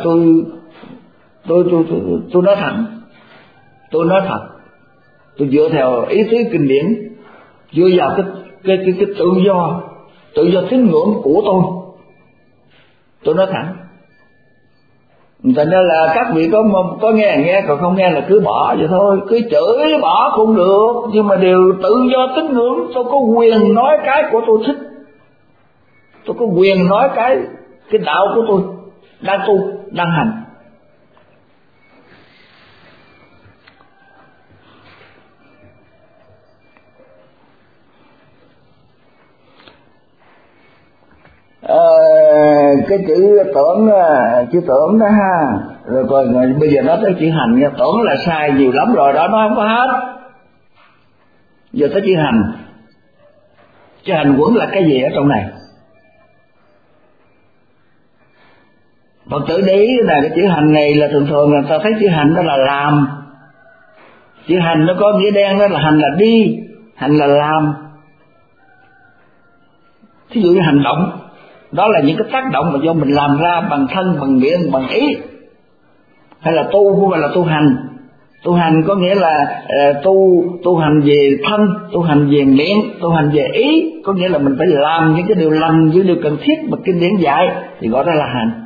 tôi nói thẳng, tôi nói thật, tôi dựa theo ý tứ kinh điển, dựa vào cái tự do tín ngưỡng của tôi nói thẳng. Cho nên là các vị có nghe, còn không nghe là cứ bỏ vậy thôi, cứ chửi bỏ cũng được, nhưng mà đều tự do tín ngưỡng. Tôi có quyền nói cái của tôi thích, tôi có quyền nói cái đạo của tôi đang tu đang hành. Cái chữ tưởng đó ha, rồi bây giờ nói tới chữ hành nha. Tưởng là sai nhiều lắm rồi đó, nó không có hết. Giờ tới chữ hành. Chữ hành quẩn là cái gì ở trong này? Phật tử để ý là cái chữ hành này là thường là ta thấy chữ hành đó là làm. Chữ hành nó có nghĩa đen đó là hành là đi, hành là làm. Thí dụ như hành động, đó là những cái tác động mà do mình làm ra bằng thân, bằng miệng, bằng ý. Hay là tu cũng gọi là tu hành. Tu hành có nghĩa là tu hành về thân, tu hành về miệng, tu hành về ý. Có nghĩa là mình phải làm những cái điều lành, những điều cần thiết mà kinh điển dạy, thì gọi đó là hành.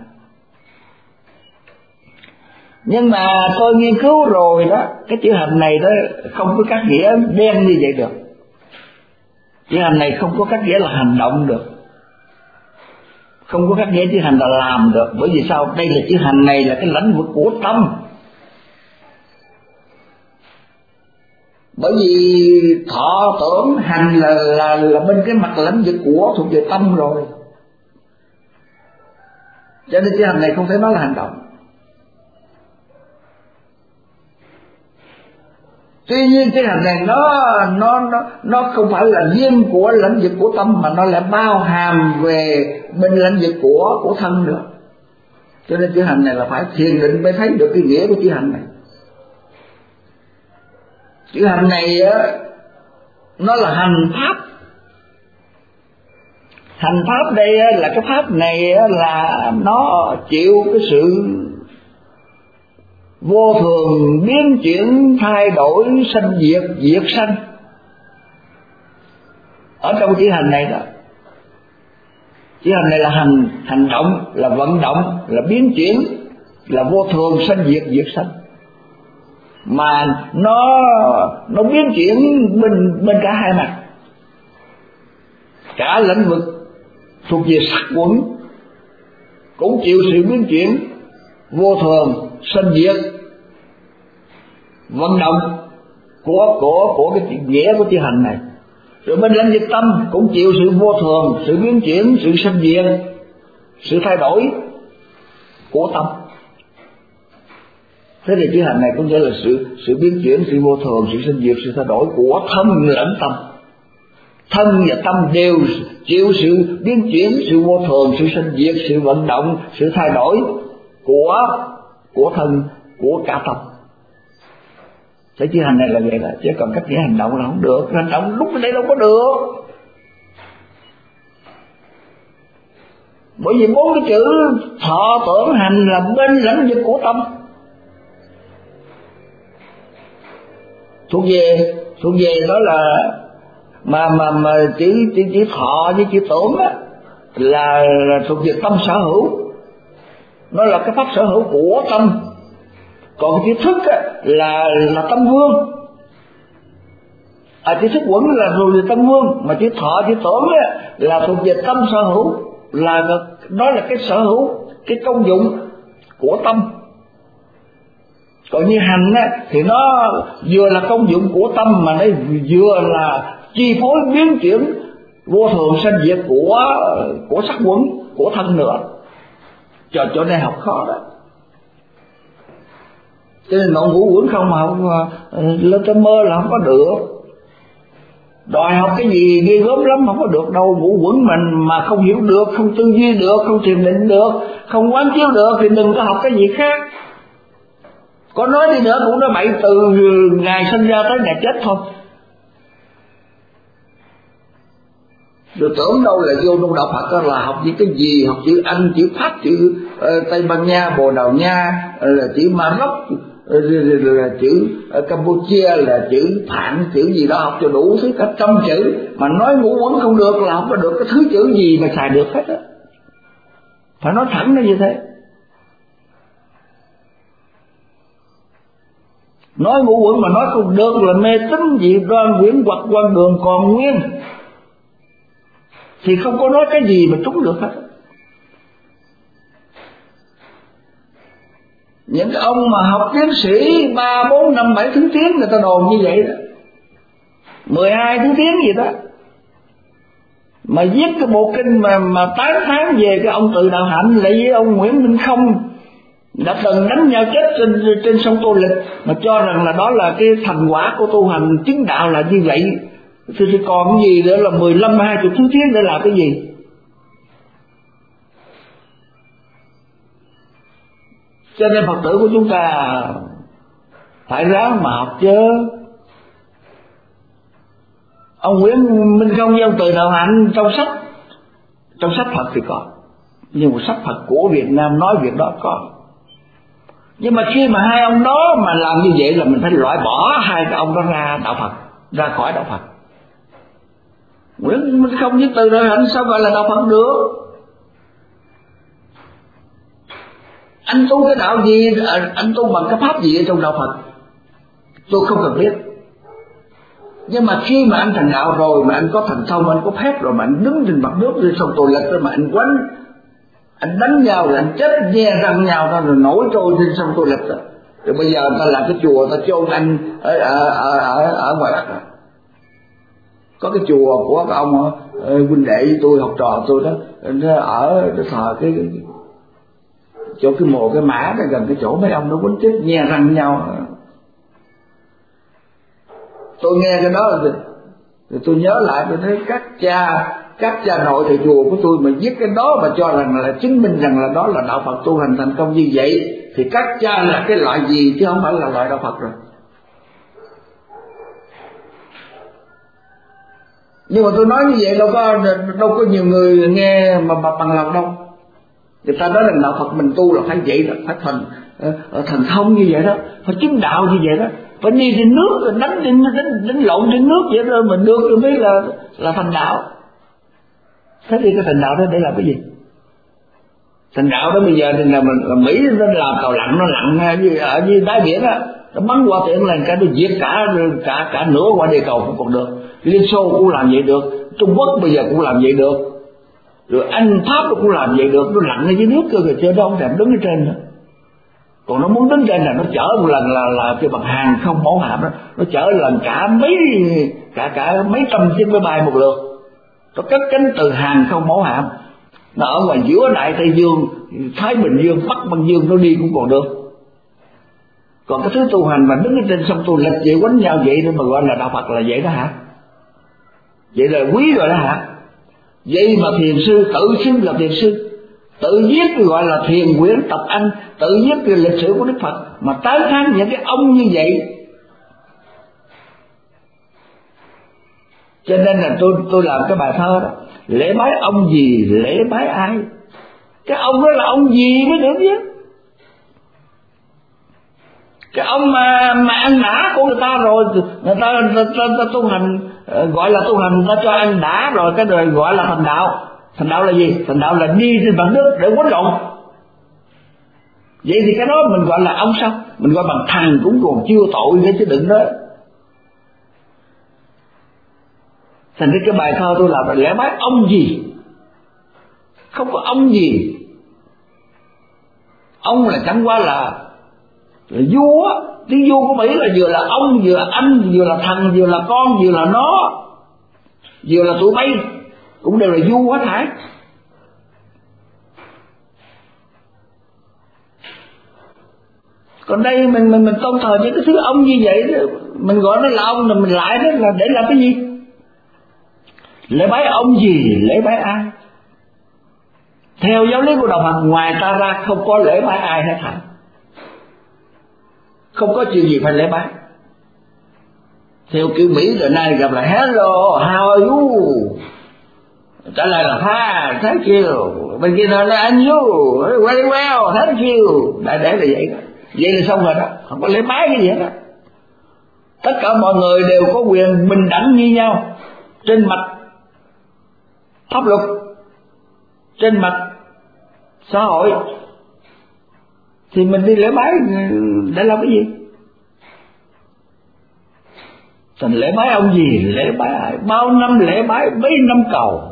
Nhưng mà tôi nghiên cứu rồi đó, cái chữ hành này đó không có các nghĩa đen như vậy được. Chữ hành này không có các nghĩa là hành động được, không có các nghĩa chữ hành là làm được. Bởi vì sao? Đây là chữ hành này là cái lĩnh vực của tâm. Bởi vì thọ tưởng hành là bên cái mặt lãnh vực của thuộc về tâm rồi, cho nên cái hành này không thể nói là hành động. Tuy nhiên cái hành này nó không phải là riêng của lãnh vực của tâm, mà nó lại bao hàm về bên lãnh vực của thân nữa. Cho nên chữ hành này là phải thiền định mới thấy được cái nghĩa của chữ hành này. Chữ hành này á, nó là hành pháp. Hành pháp đây á, là cái pháp này á, là nó chịu cái sự vô thường, biến chuyển, thay đổi, sanh diệt, diệt sanh. Ở trong chữ hành này đó, chữ hành này là hành động, là vận động, là biến chuyển, là vô thường, sanh diệt, diệt sanh. Mà nó biến chuyển bên cả hai mặt, cả lĩnh vực thuộc về sắc quẩn cũng chịu sự biến chuyển, vô thường, sanh diệt, vận động của cái nghĩa của chữ hành này. Rồi bên lãnh vực tâm cũng chịu sự vô thường, sự biến chuyển, sự sanh diệt, sự thay đổi của tâm. Thế thì chữ hành này cũng nghĩa là sự biến chuyển, sự vô thường, sự sanh diệt, sự thay đổi của thân lẫn tâm. Thân và tâm đều chịu sự biến chuyển, sự vô thường, sự sanh diệt, sự vận động, sự thay đổi của thân, của cả tâm. Thế chữ hành này là vậy đó, chứ còn cách nghĩa hành động là không được. Hành động lúc này đâu có được, bởi vì bốn cái chữ thọ tưởng hành là bên lãnh vực của tâm, thuộc về đó là mà chữ thọ với chữ tưởng á là thuộc về tâm sở hữu, nó là cái pháp sở hữu của tâm. Còn chữ thức á, là tâm vương, chữ thức quẩn là thuộc về tâm vương, mà chữ thọ chữ tưởng á, là thuộc về tâm sở hữu, là đó là cái sở hữu, cái công dụng của tâm. Còn như hành á, thì nó vừa là công dụng của tâm, mà nó vừa là chi phối biến chuyển vô thường sanh diệt của sắc quẩn, của thân nữa. Chỗ này học khó đó. Cho nên ngọn ngũ quẩn không mà học lên tới mơ là không có được. Đòi học cái gì ghê gớm lắm không có được đâu. Ngũ quẩn mình mà không hiểu được, không tư duy được, không thiền định được, không quán chiếu được thì đừng có học cái gì khác. Có nói đi nữa cũng nói bậy từ ngày sinh ra tới ngày chết thôi. Rồi tưởng đâu là vô trong đạo Phật đó là học những cái gì, học chữ Anh, chữ Pháp, chữ Tây Ban Nha, Bồ Đào Nha, là chữ Maroc, là chữ Campuchia, là chữ Phạn, chữ gì đó, học cho đủ thứ cả trăm chữ. Mà nói ngũ quẩn không được là không có được cái thứ chữ gì mà xài được hết á. Phải nói thẳng nó như thế. Nói ngũ quẩn mà nói không được là mê tín dị đoan, quyển hoặc quan đường còn nguyên, thì không có nói cái gì mà trúng được hết. Những cái ông mà học tiến sĩ 3, 4, 5, 7 thứ tiếng người ta đồn như vậy đó, 12 thứ tiếng gì đó, mà viết cái bộ kinh mà tán thán về cái ông Từ Đạo Hạnh lại với ông Nguyễn Minh Không đã từng đánh nhau chết trên sông Tô Lịch, mà cho rằng là đó là cái thành quả của tu hành chứng đạo là như vậy. Thì còn cái gì nữa là 15, 20 thứ tiếng để làm cái gì? Cho nên Phật tử của chúng ta phải ráng mà học chứ. Ông Nguyễn Minh Không với ông Từ Đạo Hạnh trong sách Phật thì có, nhưng mà sách Phật của Việt Nam nói việc đó có. Nhưng mà khi mà hai ông đó mà làm như vậy là mình phải loại bỏ hai cái ông đó ra đạo Phật, ra khỏi đạo Phật. Nguyễn Minh Không với Từ Đạo Hạnh sao gọi là đạo Phật được? Anh tu cái đạo gì, anh tu bằng cái pháp gì ở trong đạo Phật tôi không cần biết. Nhưng mà khi mà anh thành đạo rồi, mà anh có thành thông, anh có phép rồi, mà anh đứng trên mặt nước trên sông Tô Lịch rồi mà anh quánh, anh đánh nhau rồi anh chết nhe răng nhau ra rồi nổi trôi trên sông Tô Lịch rồi, Rồi bây giờ ta làm cái chùa ta chôn anh ở ngoài Bắc. Có cái chùa của cái ông huynh đệ với tôi, học trò tôi đó, nó ở nó thờ cái chỗ cái mồ cái mã đó, gần cái chỗ mấy ông nó quấn chết nhe răng nhau. Tôi nghe cái đó thì tôi nhớ lại, tôi thấy các cha nội thầy chùa của tôi mà viết cái đó mà cho rằng là chứng minh rằng là đó là đạo Phật tu hành thành công như vậy, thì các cha là cái loại gì chứ không phải là loại đạo Phật rồi. Nhưng mà tôi nói như vậy đâu có nhiều người nghe mà bằng lòng đâu. Người ta nói rằng đạo Phật mình tu là phải vậy đó, phải thần thông như vậy đó, phải chứng đạo như vậy đó, phải đi trên nước, đánh lộn trên nước vậy đó mình được rồi mới là thành đạo. Thế thì cái thành đạo đó để làm cái gì? Thành đạo đó bây giờ thì là Mỹ nó làm tàu lặn, nó lặn ở dưới đáy biển á, nó bắn qua tiện là cái nó diệt cả nửa qua địa cầu cũng còn được. Liên Xô cũng làm vậy được, Trung Quốc bây giờ cũng làm vậy được, rồi Anh Pháp cũng làm vậy được, nó lặn ở dưới nước cơ kìa, chứ đâu thèm đứng ở trên nữa. Còn nó muốn đứng trên là nó chở một lần là cái bằng hàng không mẫu hạm đó, nó chở lần cả mấy trăm chiếc máy bay một lượt, nó cất cánh từ hàng không mẫu hạm, nó ở ngoài giữa Đại Tây Dương, Thái Bình Dương, Bắc Băng Dương nó đi cũng còn được. Còn cái thứ tu hành mà đứng ở trên sông tu lịch vậy quánh nhau vậy đó mà gọi là đạo Phật là vậy đó hả? Vậy là quý rồi đó hả? Vậy mà thiền sư tự xưng là thiền sư, tự viết gọi là thiền quyển tập anh, tự viết cái lịch sử của Đức Phật mà tán thán những cái ông như vậy. Cho nên là tôi làm cái bài thơ đó, lễ bái ông gì lễ bái ai. Cái ông đó là ông gì mới được chứ. Cái ông mà ăn đã của người ta rồi, người ta tu hành, gọi là tu hành, người ta cho ăn đã rồi cái đời gọi là thành đạo. Thành đạo là gì? Thành đạo là đi trên mặt nước để quánh lộn. Vậy thì cái đó mình gọi là ông sao? Mình gọi bằng thằng cũng còn chưa tội nữa chứ đừng đó. Thành ra cái bài thơ tôi làm là lễ bái ông gì. Không có ông gì. Ông là chẳng qua là vua. Tiếng vua của Mỹ là vừa là ông, vừa là anh, vừa là thần, vừa là con, vừa là nó, vừa là tụi bay, cũng đều là vua hết thảy. Còn đây mình tôn thờ những cái thứ ông như vậy đó, mình gọi nó là ông là mình lại đó là để làm cái gì? Lễ bái ông gì lễ bái ai? Theo giáo lý của đạo Phật, ngoài ta ra không có lễ bái ai hết thảy. Không có chuyện gì phải lễ bái. Theo kiểu Mỹ đời nay gặp là hello, how are you? Trả lời là hi, thank you. Bên kia nói là and you, very well, thank you. Đại để là vậy đó. Vậy là xong rồi đó, không có lễ bái cái gì hết đó. Tất cả mọi người đều có quyền bình đẳng như nhau trên mặt pháp luật, trên mặt xã hội. Thì mình đi lễ bái để làm cái gì? Thành lễ bái ông gì lễ bái ai? Bao năm lễ bái bấy năm cầu.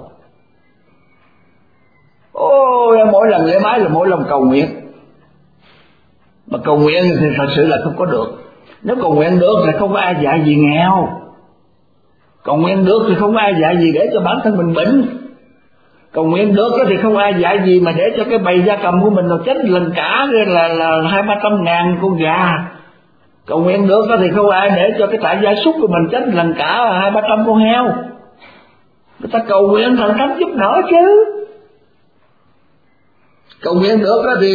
Ôi, mỗi lần lễ bái là mỗi lần cầu nguyện. Mà cầu nguyện thì thật sự là không có được. Nếu cầu nguyện được thì không có ai dạy gì nghèo. Cầu nguyện được thì không có ai dạy gì để cho bản thân mình bệnh. Cầu nguyện được thì không ai dạy gì mà để cho cái bầy gia cầm của mình nó chết lần cả là 200-300 ngàn con gà. Cầu nguyện được thì không ai để cho cái trại gia súc của mình chết lần cả 200-300 con heo. Người ta cầu nguyện thần thánh giúp đỡ chứ. Cầu nguyện được thì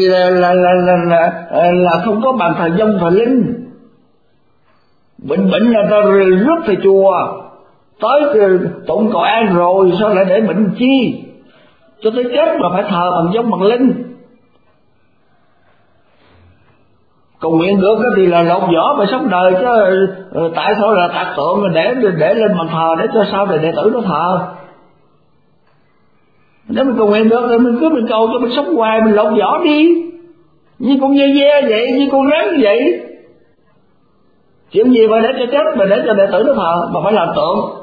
là không có bàn thờ dông thờ linh. Bệnh là ta rước thầy chùa tới tụng cầu an rồi sao lại để bệnh chi? Cho tới chết mà phải thờ bằng dông bằng linh. Cầu nguyện được thì là lột vỏ mà sống đời chứ. Tại sao là tạc tượng mà để lên bàn thờ để cho sau này đệ tử nó thờ? Nếu mình cầu nguyện được thì mình cứ mình cầu cho mình sống hoài, mình lột vỏ đi như con dê vậy, như con rắn vậy. Chuyện gì mà để cho chết mà để cho đệ tử nó thờ mà phải làm tượng?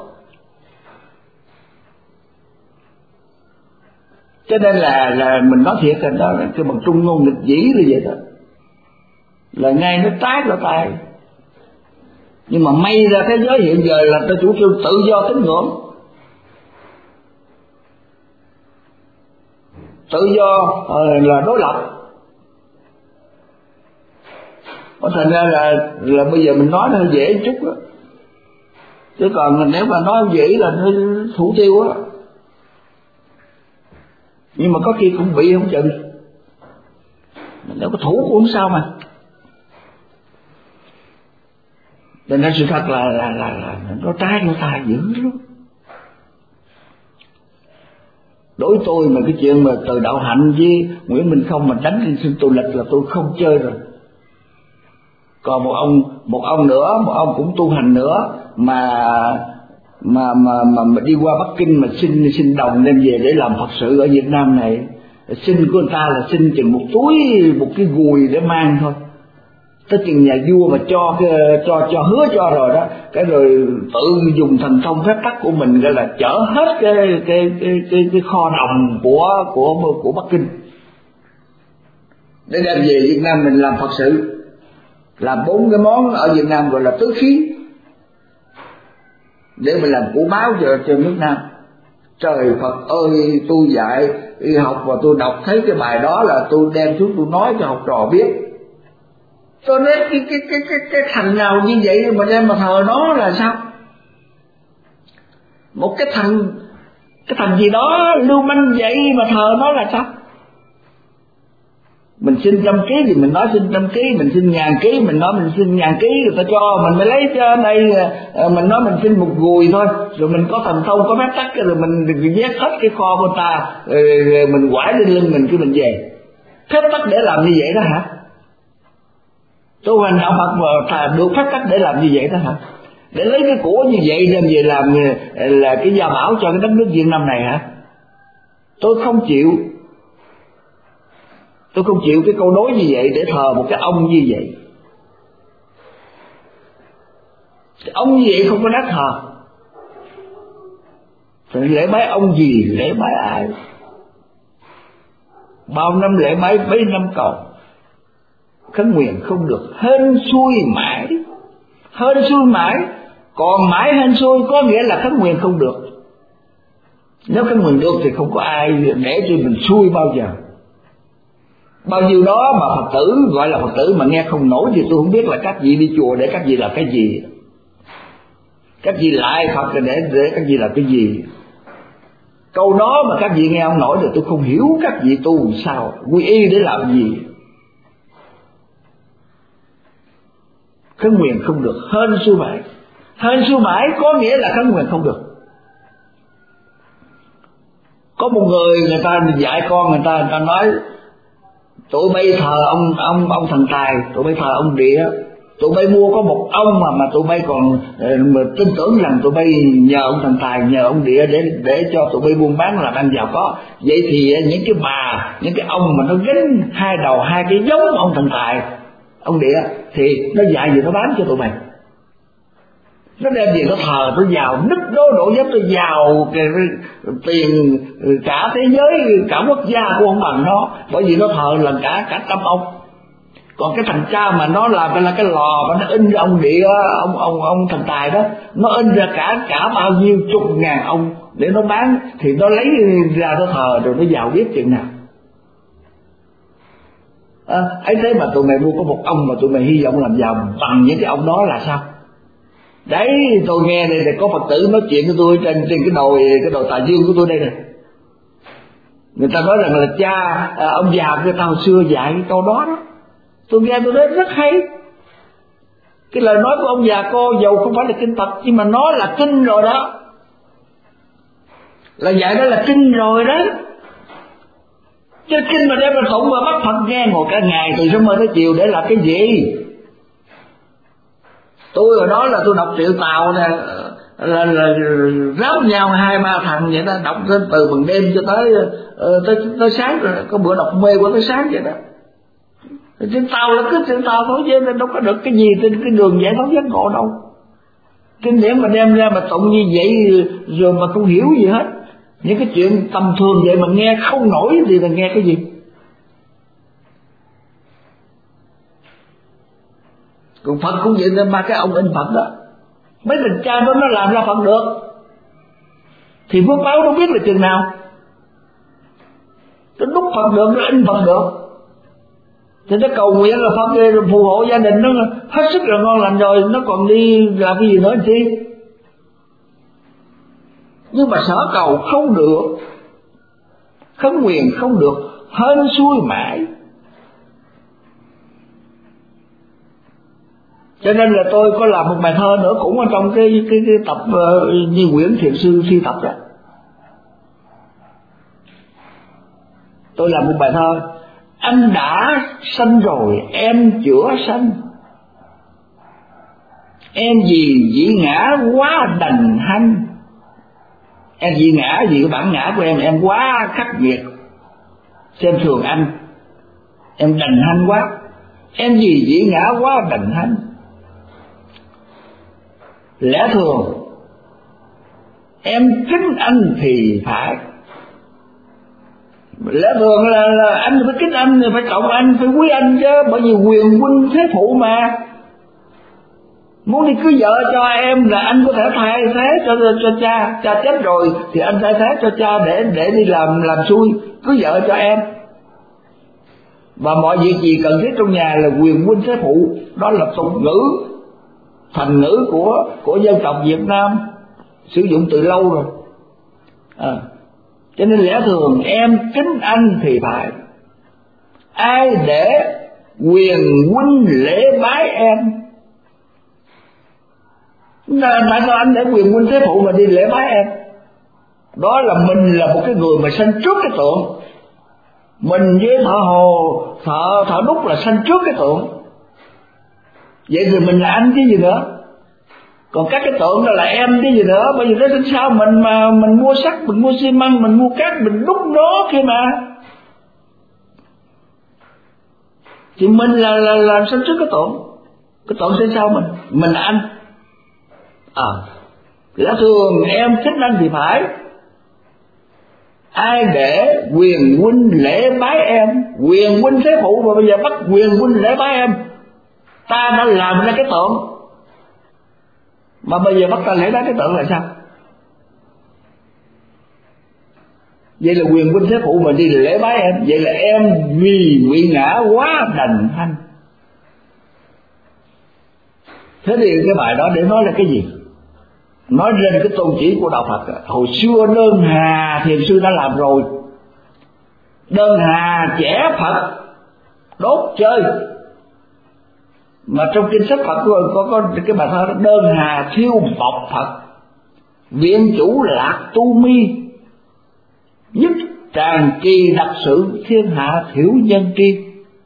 Cho nên là mình nói thiệt là đó, cái bằng trung ngôn nghịch dĩ như vậy đó. là ngay nó trái lỗ tai. Nhưng mà may ra thế giới hiện giờ là ta chủ trương tự do tín ngưỡng, tự do là đối lập. Thành ra là bây giờ mình nói nó dễ chút đó. Chứ còn nếu mà nói dễ là nó thủ tiêu á. Nhưng mà có khi cũng bị không chừng. Nếu có thủ cũng không sao mà. Cho nên sự thật là nó trái lỗ tai dữ lắm. Đối tôi mà cái chuyện mà Từ Đạo Hạnh với Nguyễn Minh Không mà đánh lên sinh tu lịch là tôi không chơi rồi. Còn một ông nữa, một ông cũng tu hành nữa mà đi qua Bắc Kinh mà xin đồng đem về để làm Phật sự ở Việt Nam này. Xin của người ta là xin chừng một túi, một cái gùi để mang thôi. Tới chừng nhà vua mà cho hứa cho rồi đó, cái rồi tự dùng thần thông phép tắc của mình gọi là chở hết cái kho đồng của Bắc Kinh để đem về Việt Nam mình làm Phật sự. Làm 4 cái món ở Việt Nam gọi là tứ khí để mình làm của báo cho nước Nam. Trời Phật ơi, tôi dạy y học và tôi đọc thấy cái bài đó là tôi đem xuống tôi nói cho học trò biết. Tôi nói cái thằng nào như vậy mà đem mà thờ nó là sao? Một cái thằng gì đó lưu manh vậy mà thờ nó là sao? Mình xin 100 ký thì mình nói xin 100 ký, mình xin 1000 ký mình nói mình xin 1000 ký, người ta cho mình mới lấy. Cho đây mình nói mình xin một gùi thôi, rồi mình có thần thông có phép tắc rồi mình vét hết cái kho của ta, rồi mình quải lên lưng mình cái mình về. Phép tắc để làm như vậy đó hả? Tu hành đạo Phật mà được phép tắc để làm như vậy đó hả? Để lấy cái của như vậy đem về làm là cái gia bảo cho cái đất nước Việt Nam này hả? Tôi không chịu. Tôi không chịu cái câu đối như vậy để thờ một cái ông như vậy. Cái ông như vậy không có đáng thờ. Phải lễ bái ông gì, lễ bái ai? Bao năm lễ bái bấy năm cầu, khấn nguyện không được, hên xui mãi. Hên xui mãi, còn mãi hên xui có nghĩa là khấn nguyện không được. Nếu khấn nguyện được thì không có ai để cho mình xui bao giờ. Bao nhiêu đó mà Phật tử gọi là Phật tử mà nghe không nổi thì tôi không biết là các vị đi chùa để các vị làm cái gì. Các vị lại Phật là để các vị làm cái gì. Câu đó mà các vị nghe không nổi thì tôi không hiểu các vị tu sao, quy y để làm gì. Khấn nguyện không được, hên xui mãi. Hên xui mãi có nghĩa là khấn nguyện không được. Có một người ta dạy con người ta nói tụi bay thờ ông thần tài, tụi bay thờ ông địa, tụi bay mua có một ông mà tụi bay còn mà tin tưởng rằng tụi bay nhờ ông thần tài, nhờ ông địa để cho tụi bay buôn bán làm ăn giàu có. Vậy thì những cái bà, những cái ông mà nó gánh hai đầu hai cái giống ông thần tài, ông địa thì nó dạy gì nó bán cho tụi mày. Nó đem gì nó thờ, nó giàu nứt đổ dốc, nó giàu tiền cả thế giới, cả quốc gia cũng không bằng nó, bởi vì nó thờ là cả trăm ông. Còn cái thằng cha mà nó làm là cái lò mà nó in ra ông địa, ông thần tài đó, nó in ra cả bao nhiêu chục ngàn ông để nó bán, thì nó lấy ra nó thờ rồi nó giàu biết chừng nào. Ấy thế mà tụi mày mua có một ông mà tụi mày hy vọng làm giàu bằng những cái ông đó là sao? Đấy, tôi nghe đây là có Phật tử nói chuyện với tôi trên cái đồi Tà Dương của tôi đây nè. Người ta nói rằng là cha ông già của tao xưa dạy cái câu đó đó. Tôi nghe tôi nói rất hay. Cái lời nói của ông già cô dầu không phải là kinh Phật, nhưng mà nó là kinh rồi đó. Là dạy đó là kinh rồi đó. Chứ kinh mà đem ra tụng mà bắt Phật nghe ngồi cả ngày từ sớm mơ tới chiều để làm cái gì? Tôi ở đó là tôi đọc Triệu Tào nè, là ráp nhau 2-3 thằng vậy đó, đọc từ bằng đêm cho tới sáng rồi, có bữa đọc mê qua tới sáng vậy đó. Triệu Tào là cứ Triệu Tào thôi chứ đâu có được cái gì trên cái đường giải thoát giác ngộ đâu. Kinh điển mà đem ra mà tụng như vậy rồi mà không hiểu gì hết. Những cái chuyện tầm thường vậy mà nghe không nổi thì là nghe cái gì? Còn Phật cũng vậy nên mà cái ông in Phật đó, mấy thằng cha đó nó làm ra Phật được thì phước báo nó biết là chừng nào. Nó đúc Phật được, nó in Phật được thì nó cầu nguyện là Phật phù hộ gia đình nó hết sức là ngon lành rồi, nó còn đi làm cái gì nữa chi. Nhưng mà sở cầu không được, khấn nguyện không được, hên xui mãi. Cho nên là tôi có làm một bài thơ nữa cũng ở trong cái tập Như Nguyễn Thiền Sư Thi Tập đó. Tôi làm một bài thơ: anh đã sanh rồi em chữa sanh, em vì dĩ ngã quá đành hanh. Em dĩ ngã vì cái bản ngã của em quá khắc nghiệt, xem thường anh, em đành hanh quá. Em vì dĩ ngã quá đành hanh. Lẽ thường em kính anh thì phải, lẽ thường là anh phải kính anh, phải trọng anh, phải quý anh chứ, bởi vì quyền huynh thế phụ mà. Muốn đi cưới vợ cho em là anh có thể thay thế cho cha, cha chết rồi thì anh thay thế cho cha để đi làm xui cưới vợ cho em. Và mọi việc gì cần thiết trong nhà là quyền huynh thế phụ, đó là tục ngữ, thành ngữ của dân tộc Việt Nam sử dụng từ lâu rồi. Cho nên lẽ thường em kính anh thì phải, ai để quyền huynh lễ bái em. Tại sao anh để quyền huynh thế phụ mà đi lễ bái em? Đó là mình là một cái người mà sanh trước cái tượng. Mình với thợ hồ, thợ đúc là sanh trước cái tượng. Vậy thì mình là anh chứ gì nữa. Còn các cái tượng đó là em chứ gì nữa. Bởi vì nó sinh sao mình mà mình mua sắt, mình mua xi măng, mình mua cát, mình đúc nó khi mà thì mình là sanh trước cái tượng sinh sao mình là anh. Lẽ thường em thích anh thì phải, ai để quyền huynh lễ bái em. Quyền huynh thế phụ mà bây giờ bắt quyền huynh lễ bái em. Ta đã làm ra cái tượng mà bây giờ bắt ta lễ bái cái tượng là sao? Vậy là quyền huynh thế phụ mà đi lễ bái em. Vậy là em vì quỵ ngã quá đành hanh. Thế thì cái bài đó để nói là cái gì? Nói lên cái tôn chỉ của đạo Phật. Hồi xưa Đơn Hà Thiền Sư đã làm rồi. Đơn Hà trẻ Phật đốt chơi. Mà trong kinh sách Phật có cái bài thơ Đơn Hà thiêu bọc Phật, viện chủ lạc tu mi, nhất tràng trì đặc sự thiên hạ thiểu nhân tri.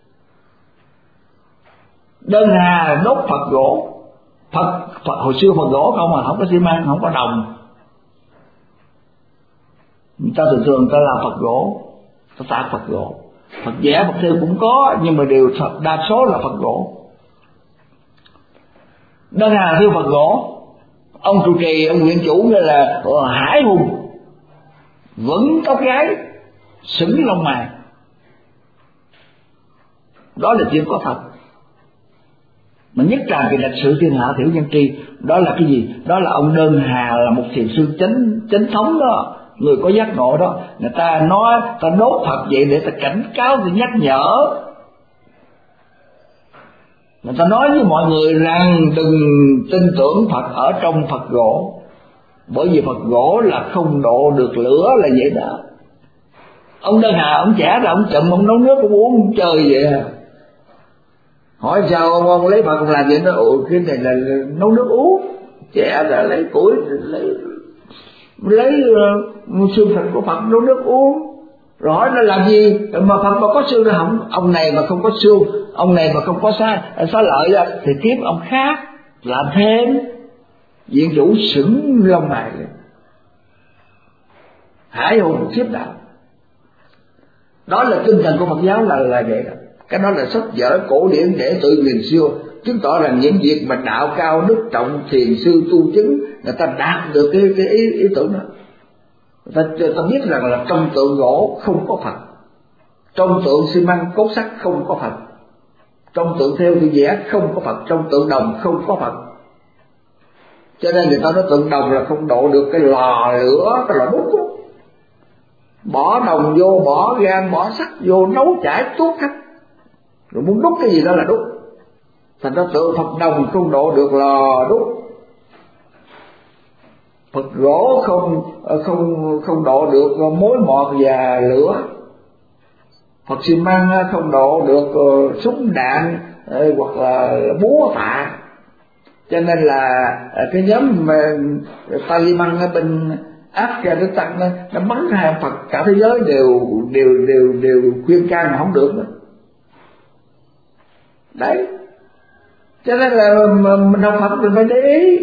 Đơn Hà đốt Phật gỗ. Phật hồi xưa Phật gỗ không mà, không có xi măng, không có đồng. Người ta thường người ta làm Phật gỗ, ta tạc Phật gỗ. Phật vẽ Phật thêu cũng có, nhưng mà đều đa số là Phật gỗ. Đơn Hà thiêu Phật gỗ. Ông trụ trì, ông nguyện chủ gọi là Hải Hùng, vẫn tóc gái, sững lông mày. Đó là chuyện có thật. Mà nhất tràng kỳ đặc sự thiên hạ thiểu nhân tri, đó là cái gì? Đó là ông Đơn Hà là một thiền sư chánh thống đó, người có giác ngộ đó. Người ta nói, ta đốt Phật vậy để ta cảnh cáo, để nhắc nhở. Người ta nói với mọi người rằng đừng tin tưởng Phật ở trong Phật gỗ, bởi vì Phật gỗ là không độ được lửa là vậy đó. Ông Đơn Hà ông trẻ là ông chậm, ông nấu nước ông uống chơi vậy à. Hỏi sao ông lấy Phật ông làm vậy? Nó cái này là nấu nước uống. Trẻ là lấy củi, lấy xương Phật của Phật nấu nước uống. Rồi hỏi nó làm gì mà Phật mà có xương nó không? Ông này mà không có xương, ông này mà không có xá lợi ra thì tiếp ông khác làm thêm. Viện chủ sững lông mày. Hải hùng tiếp đạo. Đó là tinh thần của Phật giáo là vậy đó. Cái đó là sách vở cổ điển để tự nguyền xưa, chứng tỏ rằng những việc mà đạo cao đức trọng thiền sư tu chứng, người ta đạt được cái ý tưởng đó. Người ta biết rằng là trong tượng gỗ không có Phật, trong tượng xi măng cốt sắt không có Phật, Trong tượng thêu tượng vẽ không có Phật, trong tượng đồng không có Phật. Cho nên người ta nói tượng đồng là không độ được cái lò lửa, cái lò đúc. Bỏ đồng vô, bỏ gan, bỏ sắt vô, nấu chảy tuốt khắp, rồi muốn đúc cái gì đó là đúc. Thành ra tượng Phật đồng không độ được lò đúc. Phật gỗ không độ được mối mọt và lửa. Phật xi măng không độ được súng đạn hoặc là búa tạ. Cho nên là cái nhóm Taliban ở bên Afghanistan nó bắn hai ông Phật, cả thế giới đều khuyên can mà không được nữa. Đấy. Cho nên là mình học Phật mình phải để ý,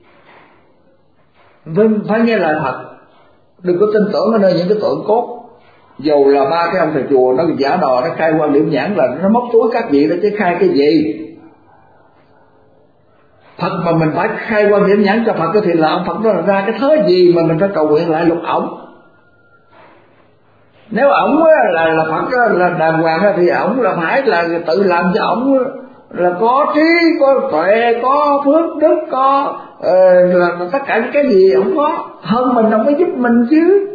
phải nghe lời Phật, đừng có tin tưởng ở nơi những cái tượng cốt. Dầu là ba cái ông thầy chùa nó giả đò, nó khai quan điểm nhãn là nó móc túi các vị đó, chứ khai cái gì? Phật mà mình phải khai quan điểm nhãn cho Phật thì là ông Phật đó là ra cái thế gì mà mình phải cầu nguyện lại lục ổng. Nếu ổng là Phật là đàng hoàng thì ổng là phải là tự làm cho ổng là có trí, có tuệ, có phước đức, có là tất cả những cái gì ổng có hơn mình, ổng mới giúp mình chứ.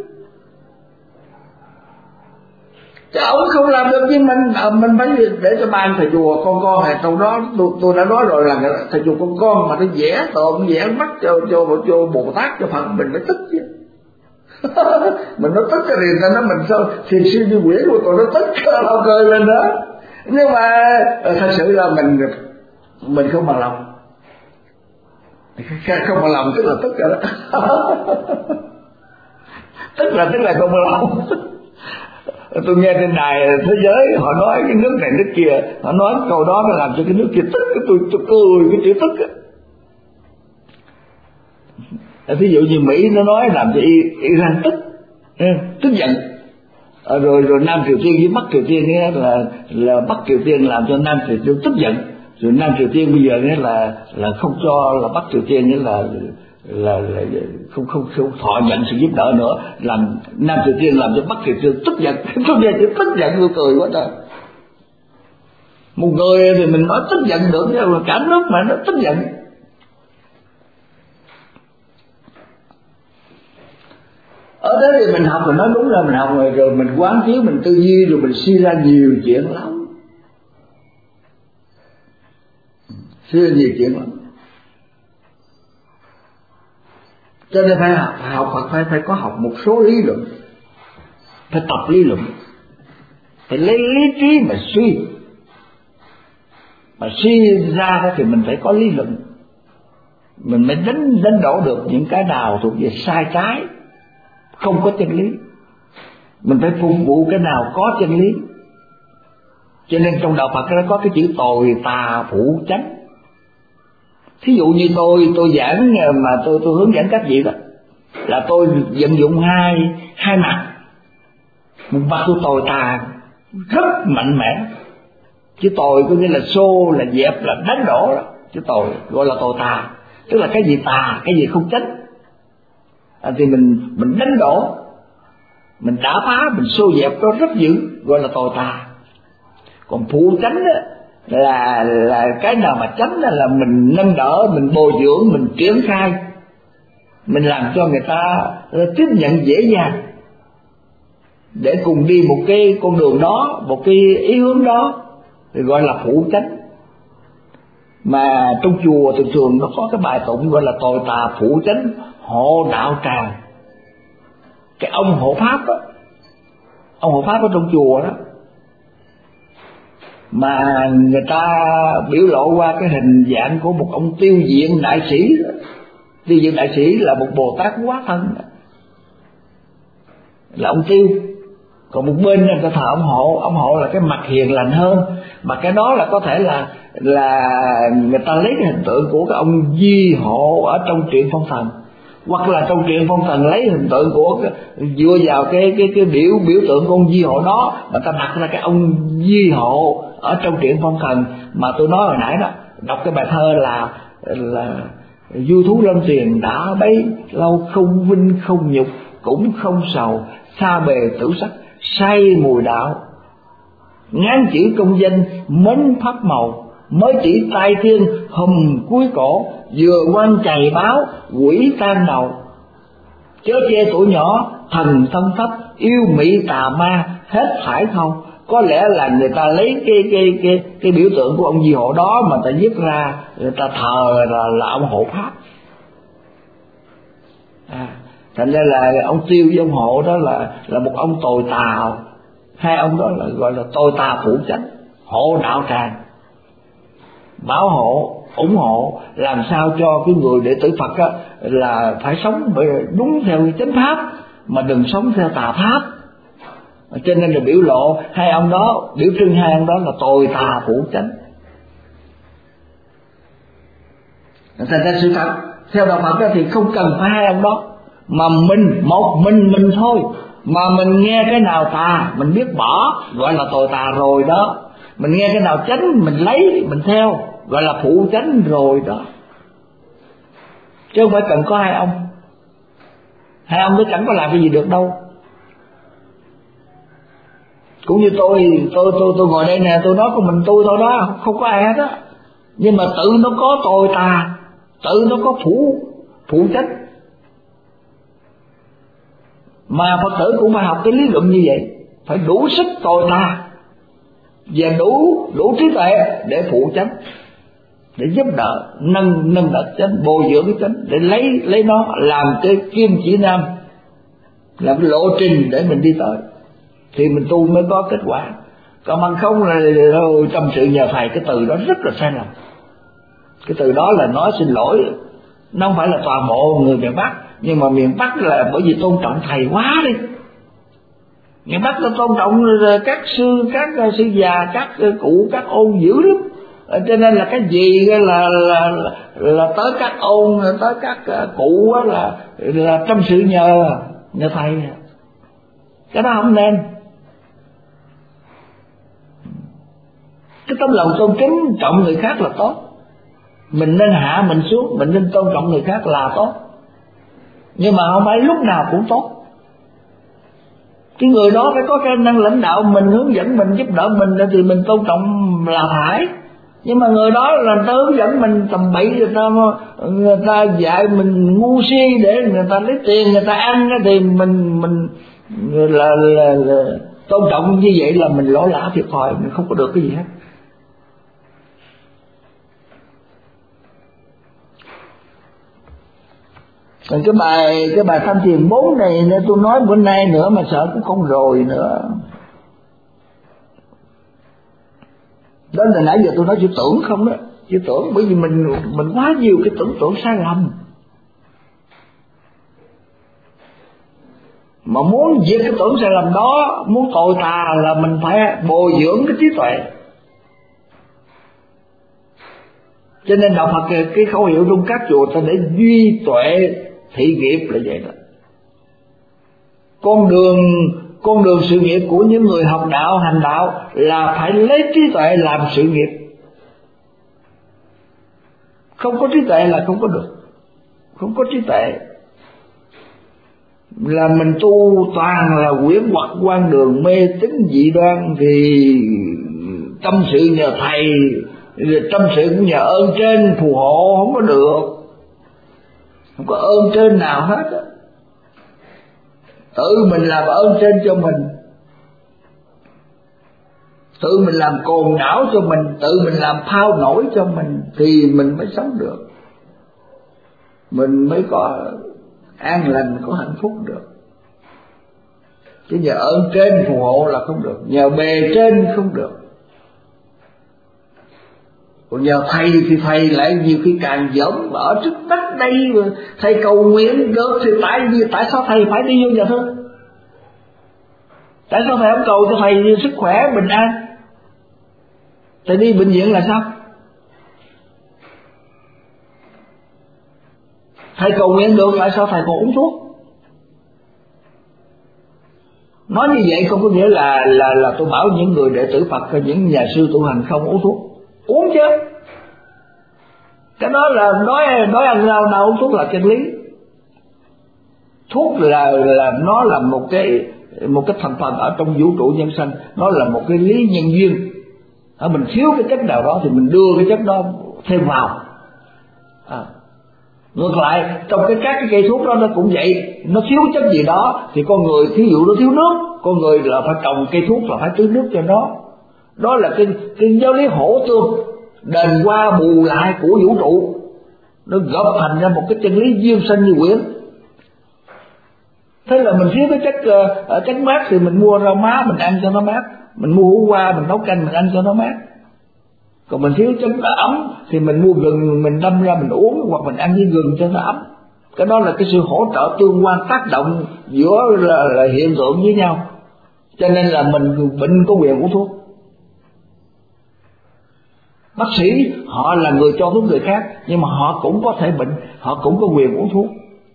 Chứ ổng không làm được với mình phải để cho ban thầy chùa con này trong đó. Tôi đã nói rồi là thầy chùa con mà nó vẽ tượng, vẽ mắt cho Bồ Tát, cho Phật, mình mới tức chứ. Mình nó tức cái riêng ra nó, mình sao thiền sư như quỷ của tôi nó tức lao cười lên đó. Nhưng mà thật sự là mình không bằng lòng. Không bằng lòng tức là tức rồi đó. tức là không bằng lòng. Tôi nghe trên đài thế giới họ nói cái nước này nước kia, họ nói câu đó nó làm cho cái nước kia tức, tôi cười cái chữ tức á. Ví dụ như Mỹ nó nói làm cho Iran tức giận, rồi Nam Triều Tiên với Bắc Triều Tiên ấy là Bắc Triều Tiên làm cho Nam Triều Tiên tức giận, rồi Nam Triều Tiên bây giờ ấy là không cho là Bắc Triều Tiên ấy là không thọ nhận sự giúp đỡ nữa, làm Nam Triều Tiên làm cho Bắc Triều Tiên tức giận. Tôi nghe chữ tức giận tôi cười quá trời. Một người thì mình nói tức giận được, nhưng mà cả nước mà nó tức giận. Ở đó thì mình học, mình nói đúng là mình học rồi mình quán chiếu, mình tư duy, rồi mình suy ra nhiều chuyện lắm, suy ra nhiều chuyện lắm. Cho nên phải học Phật, phải có học một số lý luận, phải tập lý luận, phải lấy lý trí mà suy ra đó thì mình phải có lý luận, mình mới đánh đổ được những cái nào thuộc về sai trái, không có chân lý. Mình phải phục vụ cái nào có chân lý. Cho nên trong đạo Phật nó có cái chữ tồi tà phụ chánh. Thí dụ như tôi giảng mà tôi hướng dẫn các vị đó, là tôi vận dụng hai mặt. Một mặt tôi tồi tà rất mạnh mẽ, chứ tồi có nghĩa là xô, là dẹp, là đánh đổ đó. Chứ tồi gọi là tồi tà, tức là cái gì tà, cái gì không chánh thì mình đánh đổ, mình đả phá, mình xô dẹp nó rất dữ, gọi là tồi tà. Còn phụ chánh đó là cái nào mà chánh là mình nâng đỡ, mình bồi dưỡng, mình triển khai, mình làm cho người ta tiếp nhận dễ dàng để cùng đi một cái con đường đó, một cái ý hướng đó, thì gọi là phụ chánh. Mà trong chùa thường nó có cái bài tụng gọi là tồi tà phụ chánh hộ đạo tràng. Cái ông hộ pháp đó, ông hộ pháp ở trong chùa đó, mà người ta biểu lộ qua cái hình dạng của một ông tiêu diện đại sĩ. Tiêu diện đại sĩ là một Bồ Tát hóa thân, là ông Tiêu. Còn một bên người ta thờ ông hộ là cái mặt hiền lành hơn. Mà cái đó là có thể là người ta lấy cái hình tượng của cái ông Di Hộ ở trong truyện phong thần, hoặc là trong truyện phong thần lấy hình tượng của dựa vào cái biểu tượng của ông Di Hộ đó mà ta đặt ra cái ông Di Hộ ở trong truyện phong thần. Mà tôi nói hồi nãy đó, đọc cái bài thơ là du thú lâm tiền đã bấy lâu, không vinh không nhục cũng không sầu, xa bề tử sắc say mùi đạo. ngán chỉ công danh mến pháp màu, mới chỉ tai thiên hùm cuối cổ, vừa quan chày báo quỷ tan đầu. Chớ che tuổi nhỏ thần thân thấp, yêu mỹ tà ma hết thải thâu. Có lẽ là người ta lấy cái biểu tượng của ông Di Hộ đó mà ta viết ra, người ta thờ là ông hộ pháp. Thành ra là ông Tiêu với ông Hộ đó là một ông tồi tà. Hai ông đó là gọi là tồi tà phụ chánh, hộ đạo tràng, bảo hộ, ủng hộ làm sao cho cái người đệ tử Phật á, là phải sống đúng theo chánh pháp mà đừng sống theo tà pháp. Cho nên là biểu lộ hai ông đó, biểu trưng hai ông đó là tồi tà phụ chánh. Thành ra sự thật theo đạo Phật đó thì không cần phải hai ông đó, mà một mình thôi, mà mình nghe cái nào tà mình biết bỏ, gọi là tồi tà rồi đó. Mình nghe cái nào chánh mình lấy mình theo, gọi là phụ chánh rồi đó. Chứ không phải cần có hai ông. Hai ông đó chẳng có làm cái gì được đâu. Cũng như tôi ngồi đây nè, tôi nói của mình tôi thôi đó, không có ai hết á. Nhưng mà tự nó có tồi tà, tự nó có phụ trách. Mà Phật tử cũng phải học cái lý luận như vậy, phải đủ sức tồi tà và đủ trí tuệ để phụ trách, để giúp đỡ nâng đỡ chánh, bồi dưỡng cái chánh, để lấy nó làm cái kim chỉ nam, làm cái lộ trình để mình đi tới, thì mình tu mới có kết quả. Còn bằng không là tâm sự nhờ thầy, cái từ đó rất là sai lầm. Cái từ đó là nói xin lỗi, nó không phải là toàn bộ người miền Bắc, nhưng mà miền Bắc là bởi vì tôn trọng thầy quá đi. Miền Bắc nó tôn trọng các sư già, các cụ, các ôn dữ lắm. Cho nên là cái gì là tới các ôn, tới các cụ là tâm sự nhờ thầy. Cái đó không nên. Cái tấm lòng tôn kính trọng người khác là tốt. Mình nên hạ mình xuống, mình nên tôn trọng người khác là tốt. Nhưng mà không phải lúc nào cũng tốt. Cái người đó phải có khả năng lãnh đạo mình, hướng dẫn mình, giúp đỡ mình thì mình tôn trọng là phải. Nhưng mà người đó là người ta hướng dẫn mình tầm bậy, người ta dạy mình ngu si để người ta lấy tiền người ta ăn, thì mình là tôn trọng như vậy là mình lỗ lã thiệt thòi, mình không có được cái gì hết. Còn cái bài Tham Thiền 4 này nên tôi nói bữa nay nữa mà sợ cũng không rồi nữa. Đó là nãy giờ tôi nói chữ tưởng không đó, chữ tưởng, bởi vì mình quá nhiều cái tưởng tượng sai lầm. Mà muốn diệt cái tưởng sai lầm đó, muốn tội tà là mình phải bồi dưỡng cái trí tuệ. Cho nên đạo Phật cái khẩu hiệu trong các chùa ta để duy tuệ thị nghiệp là vậy đó. Con đường sự nghiệp của những người học đạo, hành đạo là phải lấy trí tuệ làm sự nghiệp. Không có trí tuệ là không có được. Không có trí tuệ là mình tu toàn là quyển hoặc quan đường mê tín dị đoan, thì tâm sự nhờ thầy, tâm sự cũng nhờ ơn trên phù hộ, không có được. Không có ơn trên nào hết á. Tự mình làm ơn trên cho mình, tự mình làm cồn đảo cho mình, tự mình làm phao nổi cho mình, thì mình mới sống được, mình mới có an lành, có hạnh phúc được. Chứ nhờ ơn trên phù hộ là không được, nhờ bề trên không được. Còn nhờ thầy thì thầy lại nhiều khi càng giống, ở trước đất đây thầy cầu nguyện được thì tại sao thầy phải đi vô nhà thương? Tại sao thầy không cầu cho thầy sức khỏe bình an? Thầy đi bệnh viện là sao? Thầy cầu nguyện được, tại sao thầy còn uống thuốc? Nói như vậy không có nghĩa là tôi bảo những người đệ tử Phật, những nhà sư tu hành không uống thuốc. Uống chứ. Cái đó là nói ăn nào uống thuốc là chân lý. Thuốc là nó là một cái một cái thành phần ở trong vũ trụ nhân sanh, nó là một cái lý nhân duyên. Mình thiếu cái chất nào đó thì mình đưa cái chất đó thêm vào. Ngược lại trong các cái cây thuốc đó nó cũng vậy, nó thiếu chất gì đó thì con người, thí dụ nó thiếu nước, con người là phải trồng cây thuốc là phải tưới nước cho nó. Đó là cái giáo lý hỗ tương, đền qua bù lại của vũ trụ, nó góp thành ra một cái chân lý duyên sanh như quyển. Thế là mình thiếu cái chất mát thì mình mua rau má mình ăn cho nó mát, mình mua hủ qua mình nấu canh mình ăn cho nó mát. Còn mình thiếu chất ấm thì mình mua gừng mình đâm ra mình uống, hoặc mình ăn với gừng cho nó ấm. Cái đó là cái sự hỗ trợ tương quan tác động giữa là hiện tượng với nhau. Cho nên là mình bệnh có quyền uống thuốc. Bác sĩ họ là người cho thuốc người khác, nhưng mà họ cũng có thể bệnh, họ cũng có quyền uống thuốc.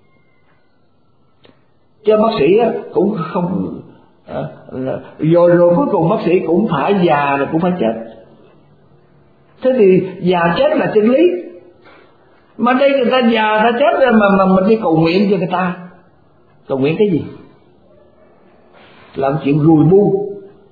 Chứ bác sĩ cũng không rồi cuối cùng bác sĩ cũng phải già rồi cũng phải chết. Thế thì già chết là chân lý. Mà đây người ta già ta chết rồi mà mình đi cầu nguyện cho người ta. Cầu nguyện cái gì? Làm chuyện rùi bu.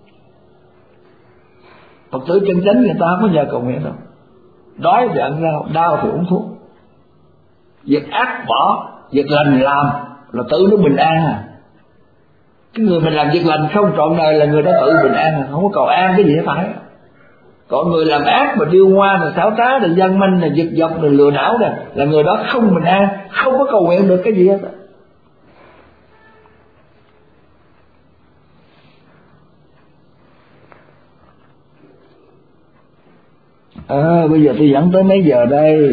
Phật tử chân chánh người ta không có giờ cầu nguyện đâu. Đói thì ăn rau, đau thì uống thuốc. Việc ác bỏ, việc lành làm là tự nó bình an à. Cái người mình làm việc lành không trọn đời là người đó tự bình an à, không có cầu an cái gì hết phải. Còn người làm ác mà điêu ngoa, rồi xảo trá, rồi gian manh, rồi giật dọc, rồi lừa đảo này, là người đó không bình an, không có cầu nguyện được cái gì hết. Bây giờ tôi dẫn tới mấy giờ đây?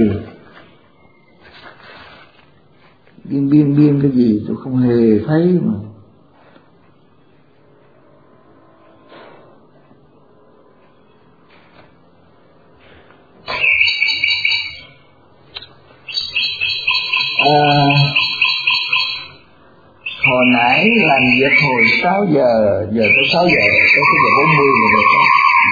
Biên cái gì tôi không hề thấy mà. Hồi nãy làm việc hồi 6 giờ, giờ tới 6 giờ, tới 6 giờ 40 rồi được đó.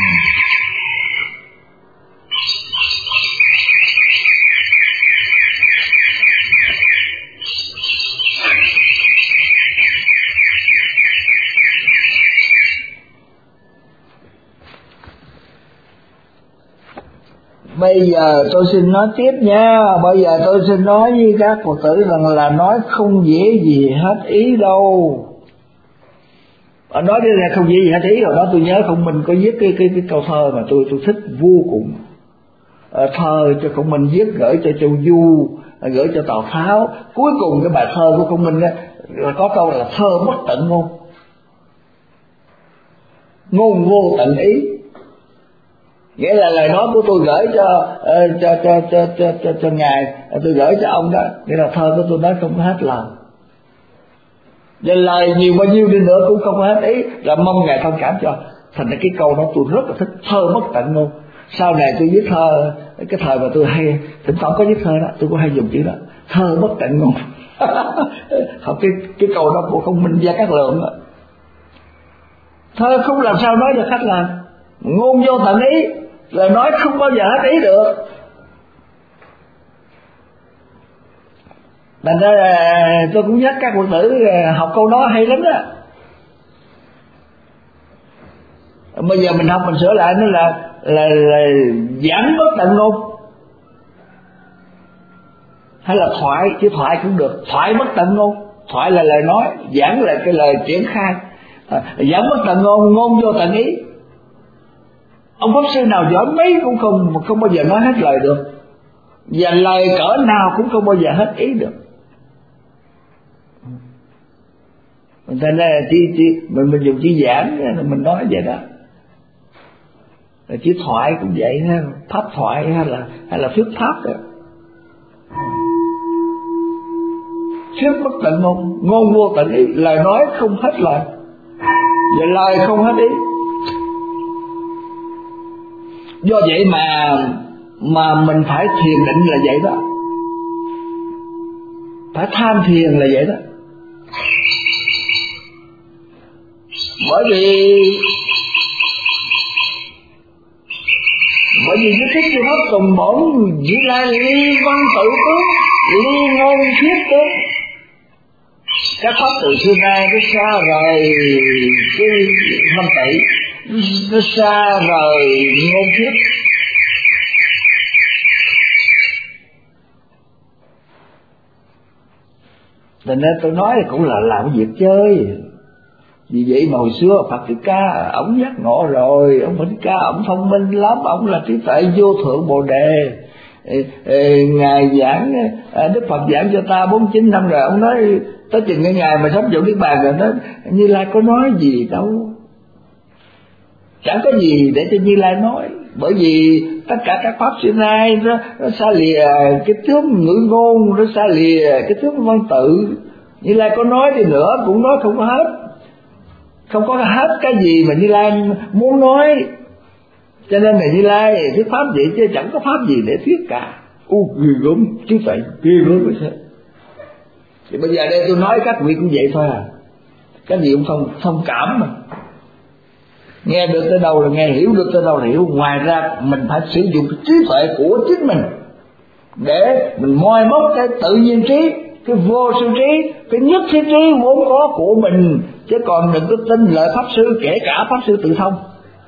Bây giờ tôi xin nói tiếp nha. Bây giờ tôi xin nói với các Phật tử rằng là nói không dễ gì hết ý đâu. Nói đây là không dễ gì hết ý. Rồi đó tôi nhớ Khổng Minh có viết cái câu thơ mà tôi thích vô cùng. Thơ cho Khổng Minh viết gửi cho Châu Du, gửi cho Tào Tháo. Cuối cùng cái bài thơ của Khổng Minh là có câu là thơ bất tận ngôn, ngôn vô tận ý. Nghĩa là lời nói của tôi gửi cho ngài, tôi gửi cho ông đó, nghĩa là thơ của tôi nói không có hết lời. Và lời nhiều bao nhiêu đi nữa cũng không có hết ý, là mong ngài thông cảm cho. Thành ra cái câu đó tôi rất là thích, thơ bất tận ngôn. Sau này tôi viết thơ, cái thời mà tôi hay thỉnh thoảng có viết thơ đó, tôi cũng hay dùng chữ đó, thơ bất tận ngôn. Học cái câu đó của Khổng Minh Gia Cát Lượng đó. Thơ không làm sao nói được hết lời, ngôn vô tận ý, lời nói không bao giờ hết ý được. Thành ra là tôi cũng nhắc các Phật tử học câu đó hay lắm đó. Bây giờ mình học mình sửa lại nó là giảng bất tận ngôn, hay là thoại, chứ thoại cũng được, thoại bất tận ngôn. Thoại là lời nói, giảng là cái lời triển khai. Giảng bất tận ngôn, ngôn vô tận ý. Ông pháp sư nào giỏi mấy cũng không bao giờ nói hết lời được, và lời cỡ nào cũng không bao giờ hết ý được. Thành ra là mình dùng chữ giảng mình nói vậy đó. Chữ thoại cũng vậy ha, pháp thoại hay là thuyết pháp đó. Thuyết bất tận ngôn, ngôn vô tận ý, lời nói không hết lời, và lời không hết ý. Do vậy mà mình phải thiền định là vậy đó, phải tham thiền là vậy đó. Bởi vì với thích cho nó tùng bổn chỉ là ly văn tự tướng, ly ngôn thiết tướng. Các pháp từ xưa nay nó xa rời cái văn tự, nó xa rời ngôn thuyết. Cho nên tôi nói cũng là làm việc chơi. Vì vậy mà hồi xưa Phật Thích Ca ổng giác ngộ rồi, ông Phật Thích Ca ổng thông minh lắm, ổng là trí tuệ vô thượng Bồ Đề. Ngài giảng, Đức Phật giảng cho ta 49 năm rồi, ông nói tới chừng cái ngày mà sắp vô Niết Bàn rồi, nói Như Lai có nói gì đâu, chẳng có gì để cho Như Lai nói, bởi vì tất cả các pháp xưa nay nó xa lìa cái tướng ngữ ngôn, nó xa lìa cái tướng văn tự. Như Lai có nói đi nữa cũng nói không có hết, không có hết cái gì mà Như Lai muốn nói. Cho nên là Như Lai thuyết pháp vậy chứ chẳng có pháp gì để thuyết cả. Ghê gớm chứ vậy, ghê gớm vậy sao? Thì bây giờ đây tôi nói các vị cũng vậy thôi à, cái gì cũng thông cảm mà. Nghe được tới đâu là nghe, hiểu được tới đâu là hiểu. Ngoài ra mình phải sử dụng cái trí tuệ của chính mình để mình moi móc cái tự nhiên trí, cái vô sư trí, cái nhất thiết trí vốn có của mình. Chứ còn đừng có tin lời pháp sư, kể cả pháp sư tự thông.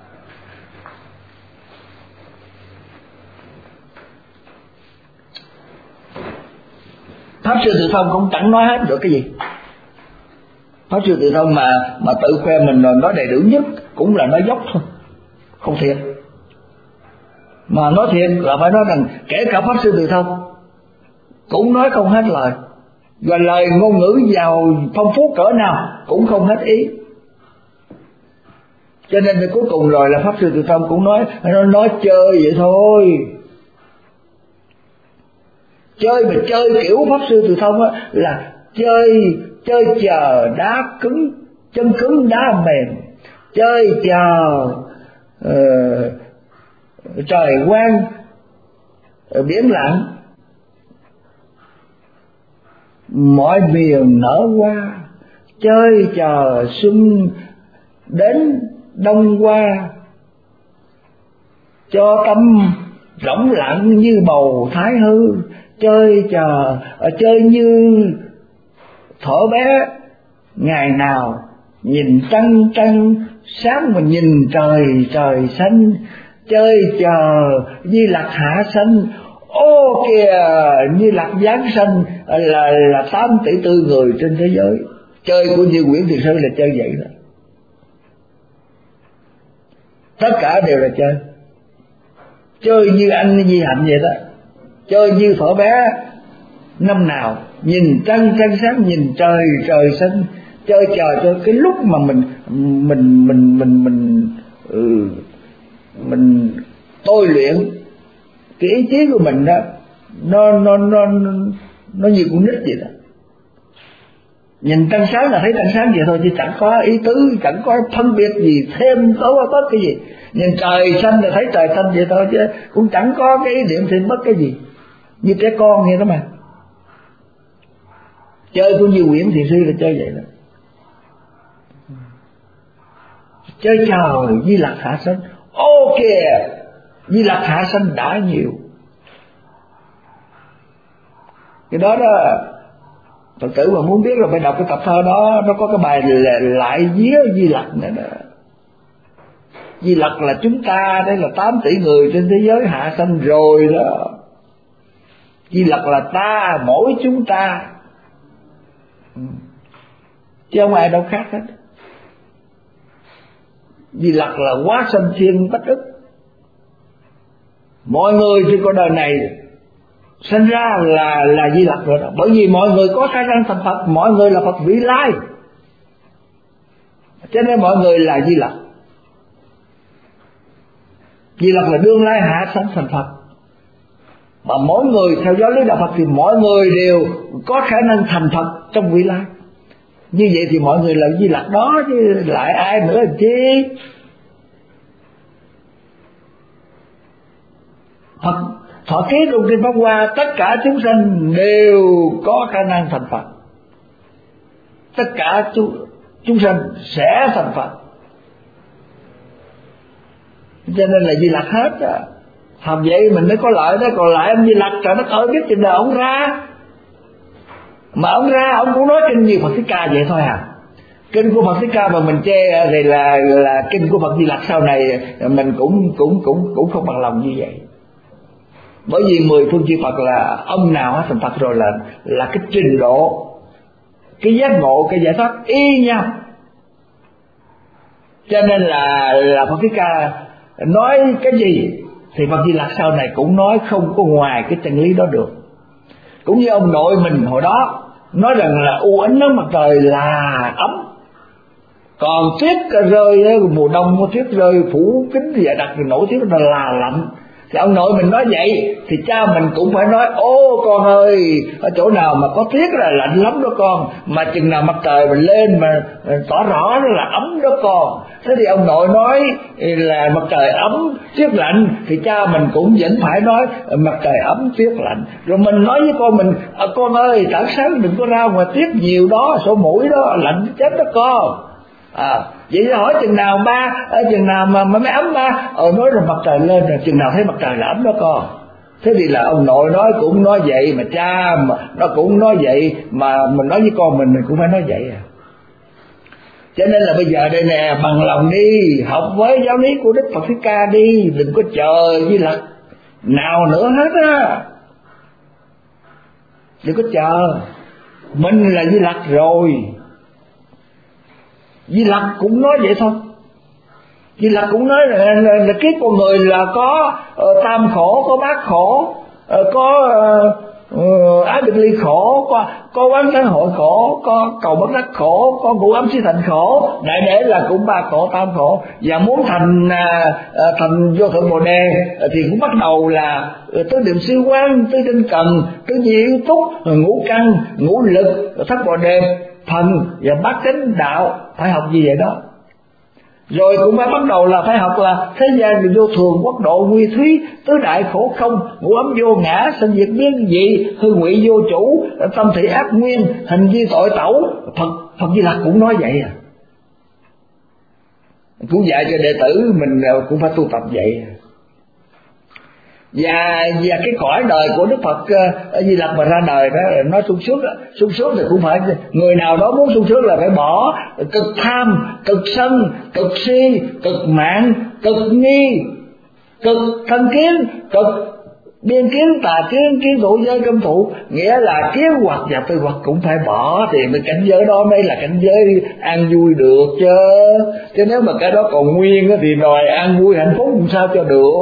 Pháp sư tự thông cũng chẳng nói hết được cái gì. Pháp sư tự thông mà tự khoe mình rồi nói đầy đủ nhất cũng là nói dốc thôi, không thiệt. Mà nói thiệt là phải nói rằng kể cả pháp sư tự thông cũng nói không hết lời, và lời ngôn ngữ giàu phong phú cỡ nào cũng không hết ý. Cho nên cuối cùng rồi là pháp sư tự thông cũng nói chơi vậy thôi. Chơi mà chơi kiểu pháp sư tự thông á là chơi chờ đá cứng, chân cứng đá mềm, chơi chờ trời quang biển lặng, mọi miền nở hoa, chơi chờ xuân đến đông qua, cho tâm rỗng lặng như bầu thái hư, chơi như thuở bé ngày nào nhìn trăng sáng mà nhìn trời xanh, chơi chờ Di Lặc hạ sanh. Ô kìa, Như Lặc giáng sanh là 8 tỷ 4 người trên thế giới. Chơi của Như Nguyễn Thiền Sư là chơi vậy đó, tất cả đều là chơi như anh Di Hạnh vậy đó, chơi như thuở bé năm nào nhìn trăng sáng, nhìn trời xanh, chơi chờ cho cái lúc mà mình tôi luyện cái ý chí của mình đó, nó như con nít vậy đó. Nhìn trăng sáng là thấy trăng sáng vậy thôi, chứ chẳng có ý tứ, chẳng có phân biệt gì thêm có cái gì. Nhìn trời xanh là thấy trời xanh vậy thôi, chứ cũng chẳng có cái ý niệm thêm bất cái gì, như trẻ con vậy đó mà. Chơi của Như Nguyễn Thiền Sư là chơi vậy đó, chơi trời Di Lặc hạ sanh. Ô kìa, Di Lặc hạ sanh đã nhiều. Cái đó Phật tử mà muốn biết là phải đọc cái tập thơ đó, nó có cái bài lại vía Di Lặc nữa đó. Di Lặc là chúng ta, đây là 8 tỷ người trên thế giới hạ sanh rồi đó. Di Lặc là ta, mỗi chúng ta, chứ không ai đâu khác hết. Di Lặc là hóa sanh thiên bất ức. Mọi người trên cuộc đời này sinh ra là Di Lặc rồi đó, bởi vì mọi người có khả năng thành Phật, mọi người là Phật vị lai, cho nên mọi người là Di Lặc. Di Lặc là đương lai hạ sanh thành Phật, mà mỗi người theo giáo lý đạo Phật thì mọi người đều có khả năng thành Phật trong vị lai. Như vậy thì mọi người là Di Lặc đó, chứ lại ai nữa làm chi. Phật ký trong kinh Pháp Hoa, tất cả chúng sanh đều có khả năng thành Phật, tất cả chúng sanh sẽ thành Phật, cho nên là Di Lặc hết á. Học vậy mình mới có lợi đó, còn lại ông Di Lặc trời đất ơi biết chừng nào ông ra. Mà ông ra ông cũng nói kinh nhiều Phật Thích Ca vậy thôi à. Kinh của Phật Thích Ca mà mình chê thì là kinh của Phật Di Lặc sau này mình cũng không bằng lòng như vậy. Bởi vì 10 phương chư Phật là ông nào hết thành Phật rồi là cái trình độ, cái giác ngộ, cái giải thoát y nhau. Cho nên là Phật Thích Ca nói cái gì thì Phật Di Lặc sau này cũng nói không có ngoài cái chân lý đó được. Cũng như ông nội mình hồi đó nói rằng là u ánh nắng mặt trời là ấm, còn tuyết rơi mùa đông tuyết rơi phủ kính và đặc nổi tuyết là lạnh. Thì ông nội mình nói vậy thì cha mình cũng phải nói ô con ơi, ở chỗ nào mà có tuyết là lạnh lắm đó con, mà chừng nào mặt trời mình lên mà tỏ rõ nó là ấm đó con. Thế thì ông nội nói là mặt trời ấm tuyết lạnh thì cha mình cũng vẫn phải nói mặt trời ấm tuyết lạnh. Rồi mình nói với con mình con ơi sáng sáng đừng có ra ngoài tuyết nhiều đó, sổ mũi đó lạnh chết đó con. Vậy thì hỏi chừng nào ba, chừng nào mà mới ấm ba? Nói là mặt trời lên rồi chừng nào thấy mặt trời là ấm đó con. Thế thì là ông nội nói cũng nói vậy, mà cha mà nó cũng nói vậy, mà mình nói với con mình cũng phải nói vậy à. Cho nên là bây giờ đây nè, bằng lòng đi học với giáo lý của Đức Phật Thích Ca đi, đừng có chờ Di Lặc nào nữa hết á. Đừng có chờ, mình là Di Lặc rồi. Di Lặc cũng nói vậy thôi. Di Lặc cũng nói là kiếp con người là có tam khổ, có bát khổ, có ái biệt ly khổ, có quán xã hội khổ, có cầu bất đắc khổ, có ngũ ấm si thành khổ, đại để là cũng ba khổ tam khổ. Và muốn thành vô thượng bồ đề thì cũng bắt đầu là tứ niệm siêu quán, tứ tinh cần, tứ di yếu túc, ngũ căn, ngũ lực, thất bồ đề thần và bát chánh đạo, phải học gì vậy đó. Rồi cũng phải bắt đầu là phải học là thế gian vô thường, quốc độ nguy thúy, tứ đại khổ không, ngũ ấm vô ngã, sinh diệt biến dị, hư ngụy vô chủ, tâm thị ác nguyên, hình vi tội tẩu. Phật Di Lặc cũng nói vậy à. Cũng dạy cho đệ tử mình cũng phải tu tập vậy. Và cái cõi đời của Đức Phật Di Lặc mà ra đời đó, nói sung sướng thì cũng phải, người nào đó muốn sung sướng là phải bỏ cực tham, cực sân, cực si, cực mạn, cực nghi, cực thân kiến, cực biên kiến, tà kiến, kiến thủ giới cấm thủ. Nghĩa là kiến hoặc và tư hoặc cũng phải bỏ thì cái cảnh giới đó mới là cảnh giới an vui được chứ. Chứ nếu mà cái đó còn nguyên thì đòi an vui hạnh phúc làm sao cho được.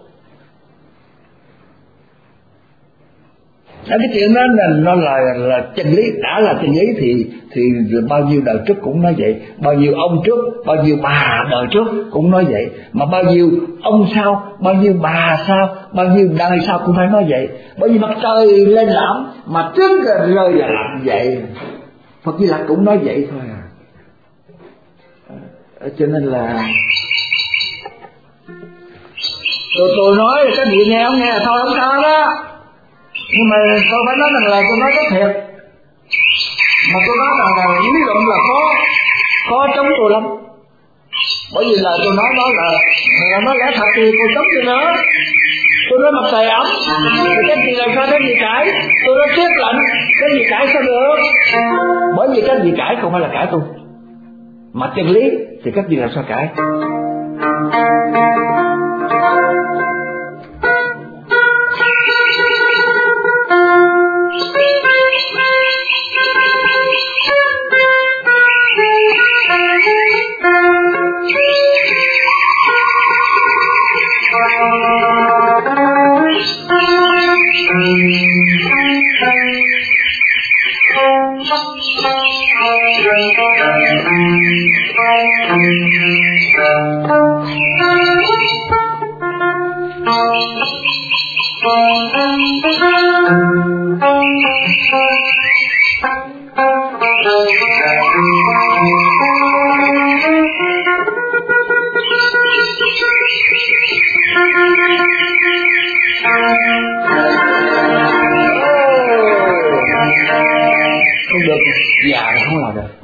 Cái chuyện đó nó là chân lý, đã là chân lý thì bao nhiêu đời trước cũng nói vậy, bao nhiêu ông trước, bao nhiêu bà đời trước cũng nói vậy, mà bao nhiêu ông sau, bao nhiêu bà sau, bao nhiêu đời sau cũng phải nói vậy. Bởi vì mặt trời lên là ấm, mà trước rơi là lạnh vậy. Phật Di Lặc cũng nói vậy thôi à. Cho nên là tôi nói các vị nghe không nghe thôi không sao đó. Nhưng mà tôi phải nói rằng là tôi nói rất thiệt, mà tôi nói rằng là lý luận là khó chống tôi lắm. Bởi vì lời tôi nói đó là nói lẽ thật thì tôi chống cho nó. Tôi nói mặt trời ấm thì cái gì làm sao cái gì cãi, tôi nói tuyết lạnh cái gì cãi sao được. Bởi vì cái gì cãi không phải là cãi tôi, mà chân lý thì cái gì làm sao cãi. Không được, già không làm được.